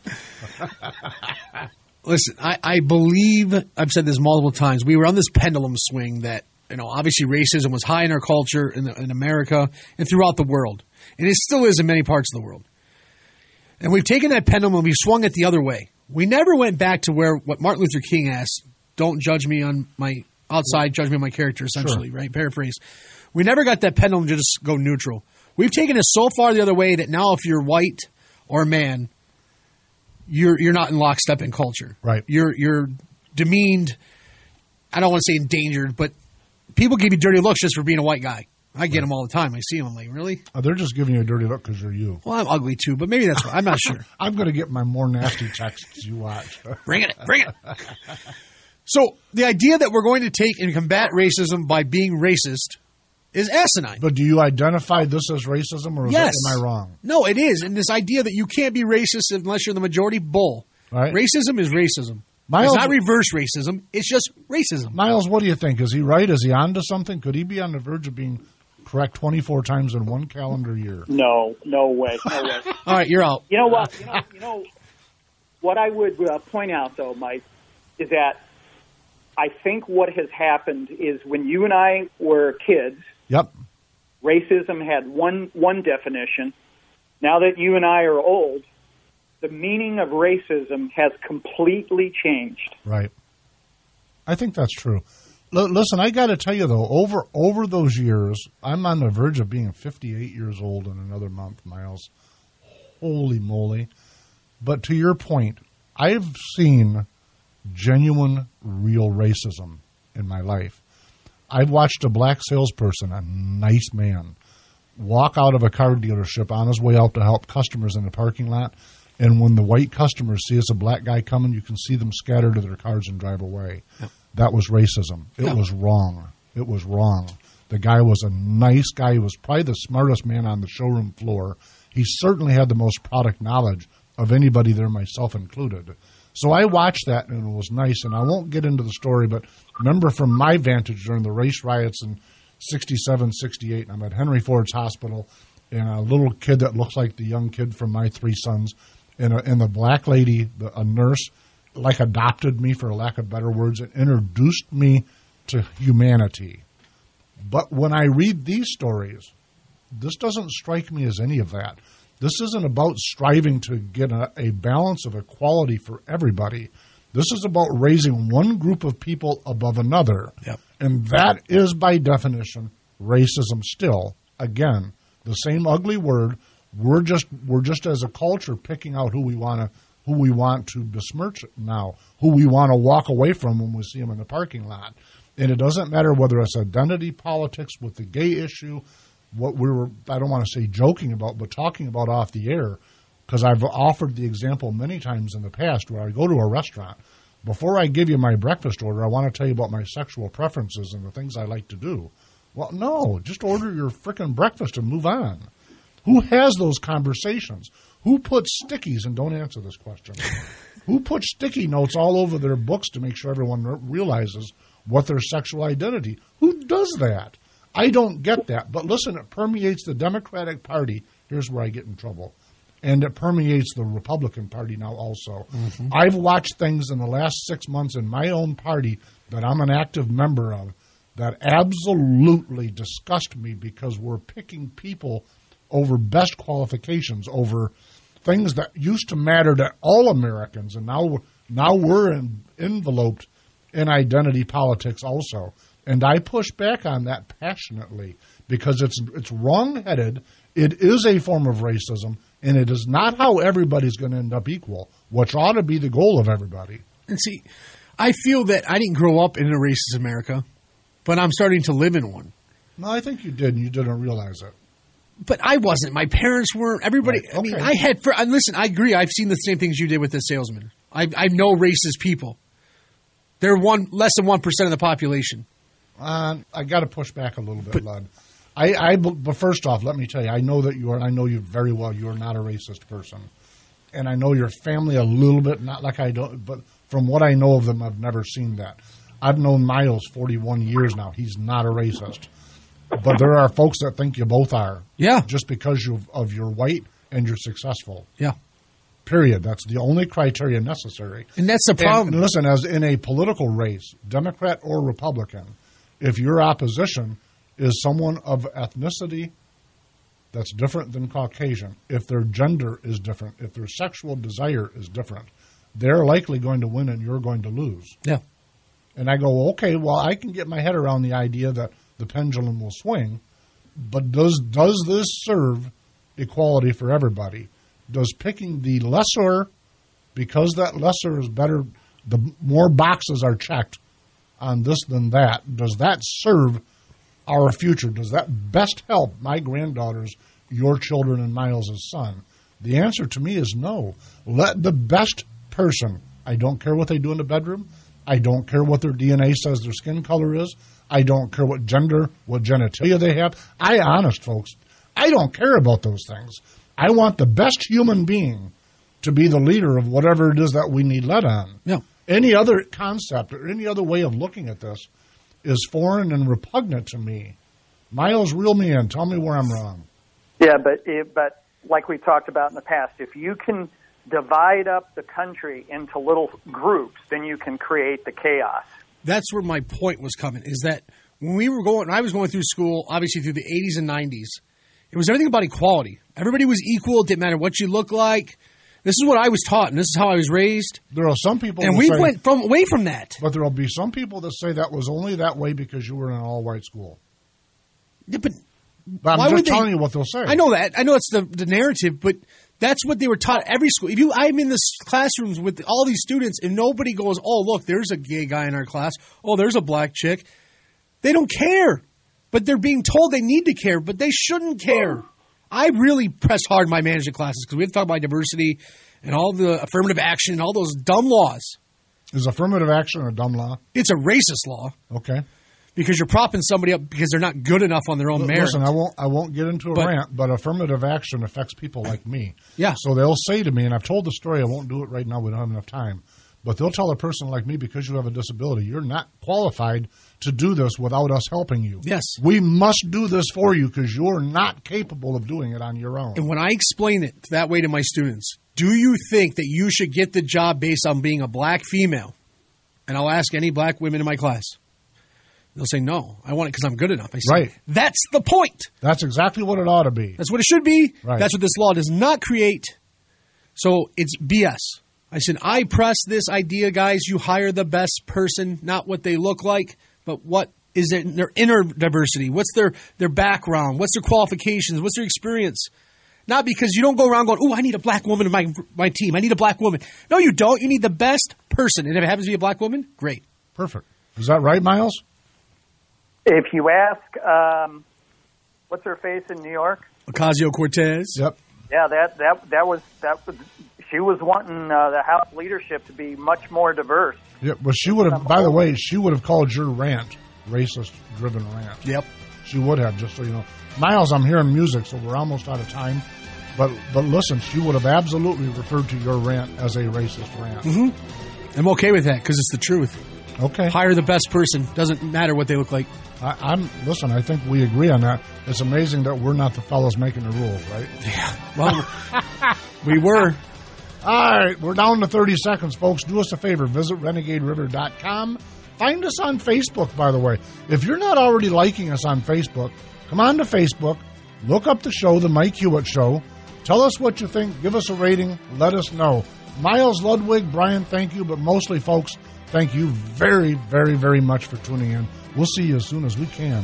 listen, I, I believe I've said this multiple times. We were on this pendulum swing that, you know, obviously racism was high in our culture in, the, in America and throughout the world, and it still is in many parts of the world. And we've taken that pendulum and we've swung it the other way. We never went back to where what Martin Luther King asked, don't judge me on my outside, judge me on my character, essentially, sure. Right? Paraphrase. We never got that pendulum to just go neutral. We've taken it so far the other way that now if you're white or man, you're you're not in lockstep in culture. Right. You're you're demeaned, I don't want to say endangered, but people give you dirty looks just for being a white guy. I get them all the time. I see them. I'm like, really? Oh, they're just giving you a dirty look because you're you. Well, I'm ugly too, but maybe that's right. I'm not sure. I'm going to get my more nasty texts you watch. Bring it. Bring it. So the idea that we're going to take and combat racism by being racist is asinine. But do you identify this as racism, or is yes. that, am I wrong? No, it is. And this idea that you can't be racist unless you're the majority, bull. Right. Racism is racism. Miles, it's not reverse racism. It's just racism. Miles, what do you think? Is he right? Is he on to something? Could he be on the verge of being correct twenty-four times in one calendar year? No, no way, no way. All right, you're out. You know what? You know, you know what I would uh, point out, though, Mike, is that I think what has happened is when you and I were kids, yep, racism had one one definition. Now that you and I are old, the meaning of racism has completely changed. Right. I think that's true. L- listen, I got to tell you, though, over over those years, I'm on the verge of being fifty-eight years old in another month, Miles. Holy moly. But to your point, I've seen genuine, real racism in my life. I've watched a black salesperson, a nice man, walk out of a car dealership on his way out to help customers in the parking lot. And when the white customers see it's a black guy coming, you can see them scatter to their cars and drive away. Yep. That was racism. It yep. was wrong. It was wrong. The guy was a nice guy. He was probably the smartest man on the showroom floor. He certainly had the most product knowledge of anybody there, myself included. So I watched that, and it was nice. And I won't get into the story, but remember from my vantage during the race riots in sixty-seven, sixty-eight, I'm at Henry Ford's Hospital, and a little kid that looks like the young kid from my three sons, and, a, and the black lady, the, a nurse, like adopted me, for lack of better words, and introduced me to humanity. But when I read these stories, this doesn't strike me as any of that. This isn't about striving to get a, a balance of equality for everybody. This is about raising one group of people above another. Yep. And that is, by definition, racism still. Again, the same ugly word. We're just we're just as a culture picking out who we want to who we want to besmirch now, who we want to walk away from when we see them in the parking lot. And it doesn't matter whether it's identity politics with the gay issue, what we were, I don't want to say joking about, but talking about off the air, because I've offered the example many times in the past where I go to a restaurant. Before I give you my breakfast order, I want to tell you about my sexual preferences and the things I like to do. Well, no, just order your frickin' breakfast and move on. Who has those conversations? Who puts stickies, and don't answer this question, who puts sticky notes all over their books to make sure everyone re- realizes what their sexual identity? Who does that? I don't get that. But listen, it permeates the Democratic Party. Here's where I get in trouble. And it permeates the Republican Party now also. Mm-hmm. I've watched things in the last six months in my own party that I'm an active member of that absolutely disgust me, because we're picking people over best qualifications, over things that used to matter to all Americans, and now, now we're in, enveloped in identity politics also. And I push back on that passionately, because it's it's wrong-headed. It is a form of racism, And it is not how everybody's going to end up equal, which ought to be the goal of everybody. And see, I feel that I didn't grow up in a racist America, but I'm starting to live in one. No, I think you did, and you didn't realize it. But I wasn't. My parents weren't. Everybody. Right. I mean, Okay. I had. For, and listen, I agree. I've seen the same things you did with this salesman. I, I know racist people. They're one less than one percent of the population. Uh, I got to push back a little bit, Lud. I, I, but first off, let me tell you, I know that you are. I know you very well. You are not a racist person, and I know your family a little bit. Not like I don't, but from what I know of them, I've never seen that. I've known Miles forty-one years now. He's not a racist. But there are folks that think you both are. Yeah. Just because you of you're white and you're successful. Yeah. Period. That's the only criteria necessary. And that's the problem. And, and listen, as in a political race, Democrat or Republican, if your opposition is someone of ethnicity that's different than Caucasian, if their gender is different, if their sexual desire is different, they're likely going to win and you're going to lose. Yeah. And I go, okay, well, I can get my head around the idea that the pendulum will swing, but does does this serve equality for everybody? Does picking the lesser, because that lesser is better, the more boxes are checked on this than that, does that serve our future? Does that best help my granddaughters, your children, and Miles' son? The answer to me is no. Let the best person, I don't care what they do in the bedroom, I don't care what their D N A says their skin color is, I don't care what gender, what genitalia they have. I, honest folks, I don't care about those things. I want the best human being to be the leader of whatever it is that we need led on. Yeah. Any other concept or any other way of looking at this is foreign and repugnant to me. Miles, reel me in. Tell me where I'm wrong. Yeah, but it, but like we talked about in the past, if you can divide up the country into little groups, then you can create the chaos. That's where my point was coming, is that when we were going, when I was going through school, obviously through the eighties and nineties, it was everything about equality. Everybody was equal. It didn't matter what you look like. This is what I was taught, and this is how I was raised. There are some people, and that we say, went from away from that. But there will be some people that say that was only that way because you were in an all-white school. Yeah, but But I'm why just would they- telling you what they'll say. I know that. I know it's the, the narrative, but that's what they were taught at every school. If you, I'm in this classrooms with all these students, and nobody goes, "Oh, look, there's a gay guy in our class. Oh, there's a black chick." They don't care, but they're being told they need to care, but they shouldn't care. I really press hard in my management classes because we have to talk about diversity and all the affirmative action and all those dumb laws. Is affirmative action a dumb law? It's a racist law. Okay. Because you're propping somebody up because they're not good enough on their own L- merit. Listen, I won't. I won't get into a But- rant, but affirmative action affects people like me. Yeah. So they'll say to me, and I've told the story. I won't do it right now. We don't have enough time. But they'll tell a person like me, because you have a disability, you're not qualified to do this without us helping you. Yes. We must do this for you because you're not capable of doing it on your own. And when I explain it that way to my students, do you think that you should get the job based on being a black female? And I'll ask any black women in my class. They'll say, no, I want it because I'm good enough. I say, Right. That's the point. That's exactly what it ought to be. That's what it should be. Right. That's what this law does not create. So it's B S. I said, I press this idea, guys. You hire the best person, not what they look like, but what is it, their inner diversity? What's their, their background? What's their qualifications? What's their experience? Not because you don't go around going, oh, I need a black woman in my my team. I need a black woman. No, you don't. You need the best person. And if it happens to be a black woman, great. Perfect. Is that right, Miles? If you ask, um, what's her face in New York? Ocasio-Cortez. Yep. Yeah, that that that was that was. She was wanting uh, the House leadership to be much more diverse. Yeah, but she would have, by the way, she would have called your rant racist-driven rant. Yep. She would have, just so you know. Miles, I'm hearing music, so we're almost out of time. But but listen, she would have absolutely referred to your rant as a racist rant. Mm-hmm. I'm okay with that because it's the truth. Okay. Hire the best person. Doesn't matter what they look like. I, I'm listen. I think we agree on that. It's amazing that we're not the fellas making the rules, right? Yeah. Well, we were. All right, we're down to thirty seconds, folks. Do us a favor. Visit renegade river dot com. Find us on Facebook, by the way. If you're not already liking us on Facebook, come on to Facebook. Look up the show, The Mike Hewitt Show. Tell us what you think. Give us a rating. Let us know. Miles Ludwig, Brian, thank you. But mostly, folks, thank you very, very, very much for tuning in. We'll see you as soon as we can.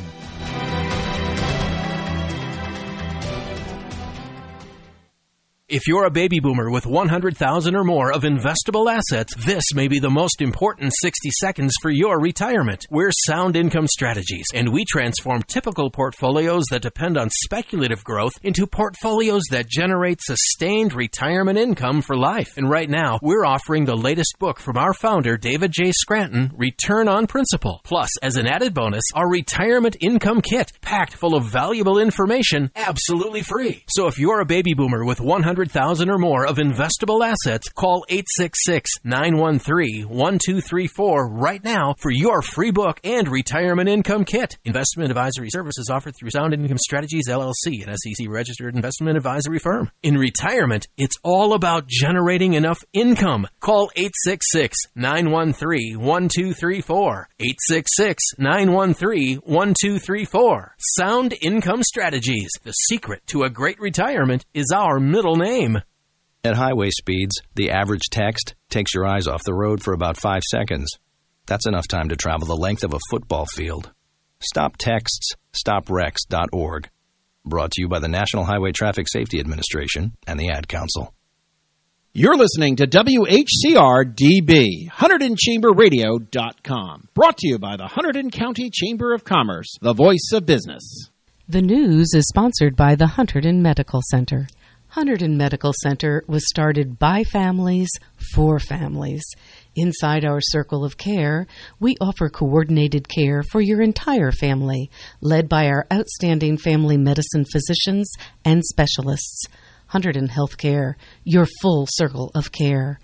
If you're a baby boomer with one hundred thousand dollars or more of investable assets, this may be the most important sixty seconds for your retirement. We're Sound Income Strategies, and we transform typical portfolios that depend on speculative growth into portfolios that generate sustained retirement income for life. And right now, we're offering the latest book from our founder, David J. Scranton, Return on Principle. Plus, as an added bonus, our Retirement Income Kit, packed full of valuable information, absolutely free. So if you're a baby boomer with one hundred thousand dollars or more of investable assets, call eight six six, nine one three, one two three four right now for your free book and retirement income kit. Investment advisory services offered through Sound Income Strategies, L L C, an S E C-registered investment advisory firm. In retirement, it's all about generating enough income. Call eight six six, nine one three, one two three four. eight six six, nine one three, one two three four. Sound Income Strategies. The secret to a great retirement is our middle name. At highway speeds, the average text takes your eyes off the road for about five seconds. That's enough time to travel the length of a football field. Stop texts, stop wrecks dot org. Brought to you by the National Highway Traffic Safety Administration and the Ad Council. You're listening to W H C R D B, Hunterdon Chamber Radio dot com. Brought to you by the Hunterdon County Chamber of Commerce, the voice of business. The news is sponsored by the Hunterdon Medical Center. Hunterdon Medical Center was started by families for families. Inside our circle of care, we offer coordinated care for your entire family, led by our outstanding family medicine physicians and specialists. Hunterdon Healthcare, your full circle of care.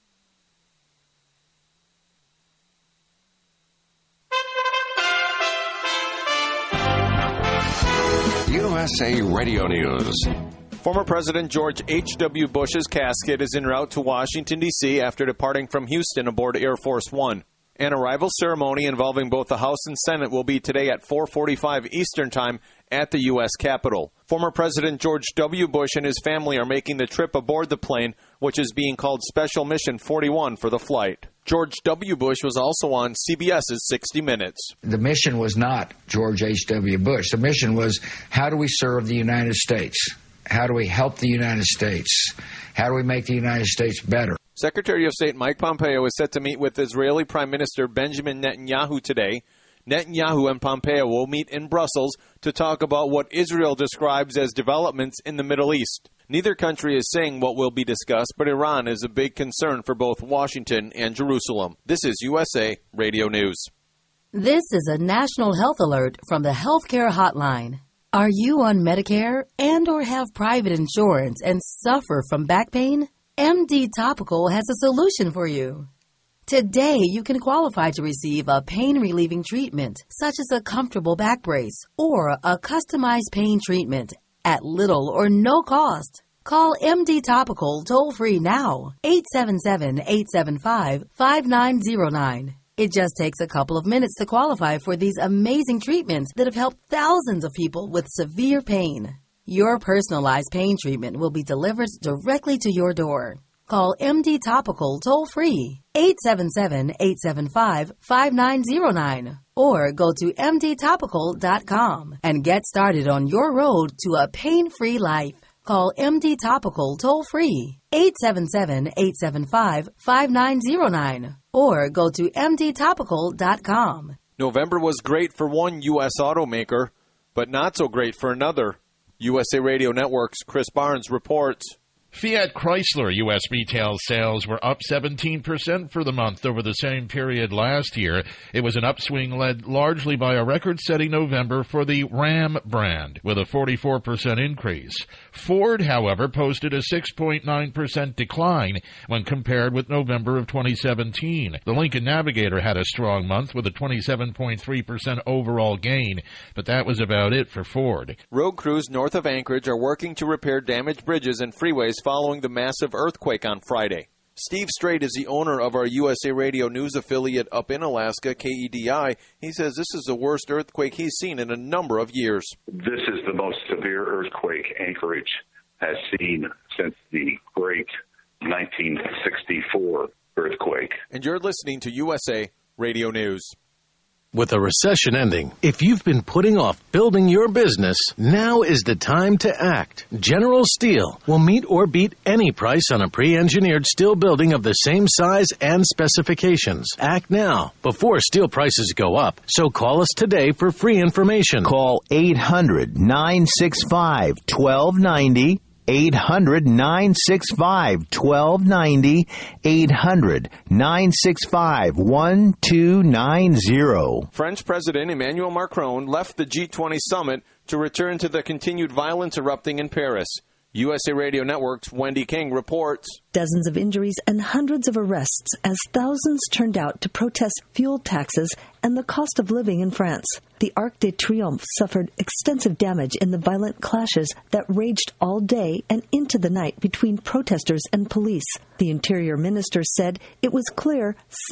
U S A Radio News. Former President George H W. Bush's casket is en route to Washington, D C after departing from Houston aboard Air Force One. An arrival ceremony involving both the House and Senate will be today at four forty-five Eastern Time at the U S Capitol. Former President George W. Bush and his family are making the trip aboard the plane, which is being called Special Mission forty-one for the flight. George W. Bush was also on C B S's sixty minutes. The mission was not George H W. Bush. The mission was, how do we serve the United States? How do we help the United States? How do we make the United States better? Secretary of State Mike Pompeo is set to meet with Israeli Prime Minister Benjamin Netanyahu today. Netanyahu and Pompeo will meet in Brussels to talk about what Israel describes as developments in the Middle East. Neither country is saying what will be discussed, but Iran is a big concern for both Washington and Jerusalem. This is U S A Radio News. This is a national health alert from the Healthcare Hotline. Are you on Medicare and or have private insurance and suffer from back pain? M D Topical has a solution for you. Today, you can qualify to receive a pain-relieving treatment, such as a comfortable back brace or a customized pain treatment at little or no cost. Call M D Topical toll-free now, eight seven seven, eight seven five, five nine zero nine. It just takes a couple of minutes to qualify for these amazing treatments that have helped thousands of people with severe pain. Your personalized pain treatment will be delivered directly to your door. Call M D Topical toll-free, eight seven seven, eight seven five, five nine zero nine, or go to M D topical dot com and get started on your road to a pain-free life. Call M D Topical toll-free, eight seven seven, eight seven five, five nine zero nine, or go to M D topical dot com. November was great for one U S automaker, but not so great for another. U S A Radio Network's Chris Barnes reports. Fiat Chrysler U S retail sales were up seventeen percent for the month over the same period last year. It was an upswing led largely by a record-setting November for the Ram brand, with a forty-four percent increase. Ford, however, posted a six point nine percent decline when compared with November of twenty seventeen. The Lincoln Navigator had a strong month with a twenty-seven point three percent overall gain, but that was about it for Ford. Road crews north of Anchorage are working to repair damaged bridges and freeways following the massive earthquake on Friday. Steve Strait is the owner of our U S A Radio News affiliate up in Alaska, K E D I. He says this is the worst earthquake he's seen in a number of years. This is the most severe earthquake Anchorage has seen since the great nineteen sixty-four earthquake. And you're listening to U S A Radio News. With a recession ending, if you've been putting off building your business, now is the time to act. General Steel will meet or beat any price on a pre-engineered steel building of the same size and specifications. Act now, before steel prices go up. So call us today for free information. Call eight hundred, nine six five, one two nine zero. eight hundred, nine six five, one two nine zero. eight hundred, nine six five, one two nine zero. French President Emmanuel Macron left the G twenty summit to return to the continued violence erupting in Paris. U S A Radio Network's Wendy King reports. Dozens of injuries and hundreds of arrests as thousands turned out to protest fuel taxes and the cost of living in France. The Arc de Triomphe suffered extensive damage in the violent clashes that raged all day and into the night between protesters and police. The Interior Minister said it was clear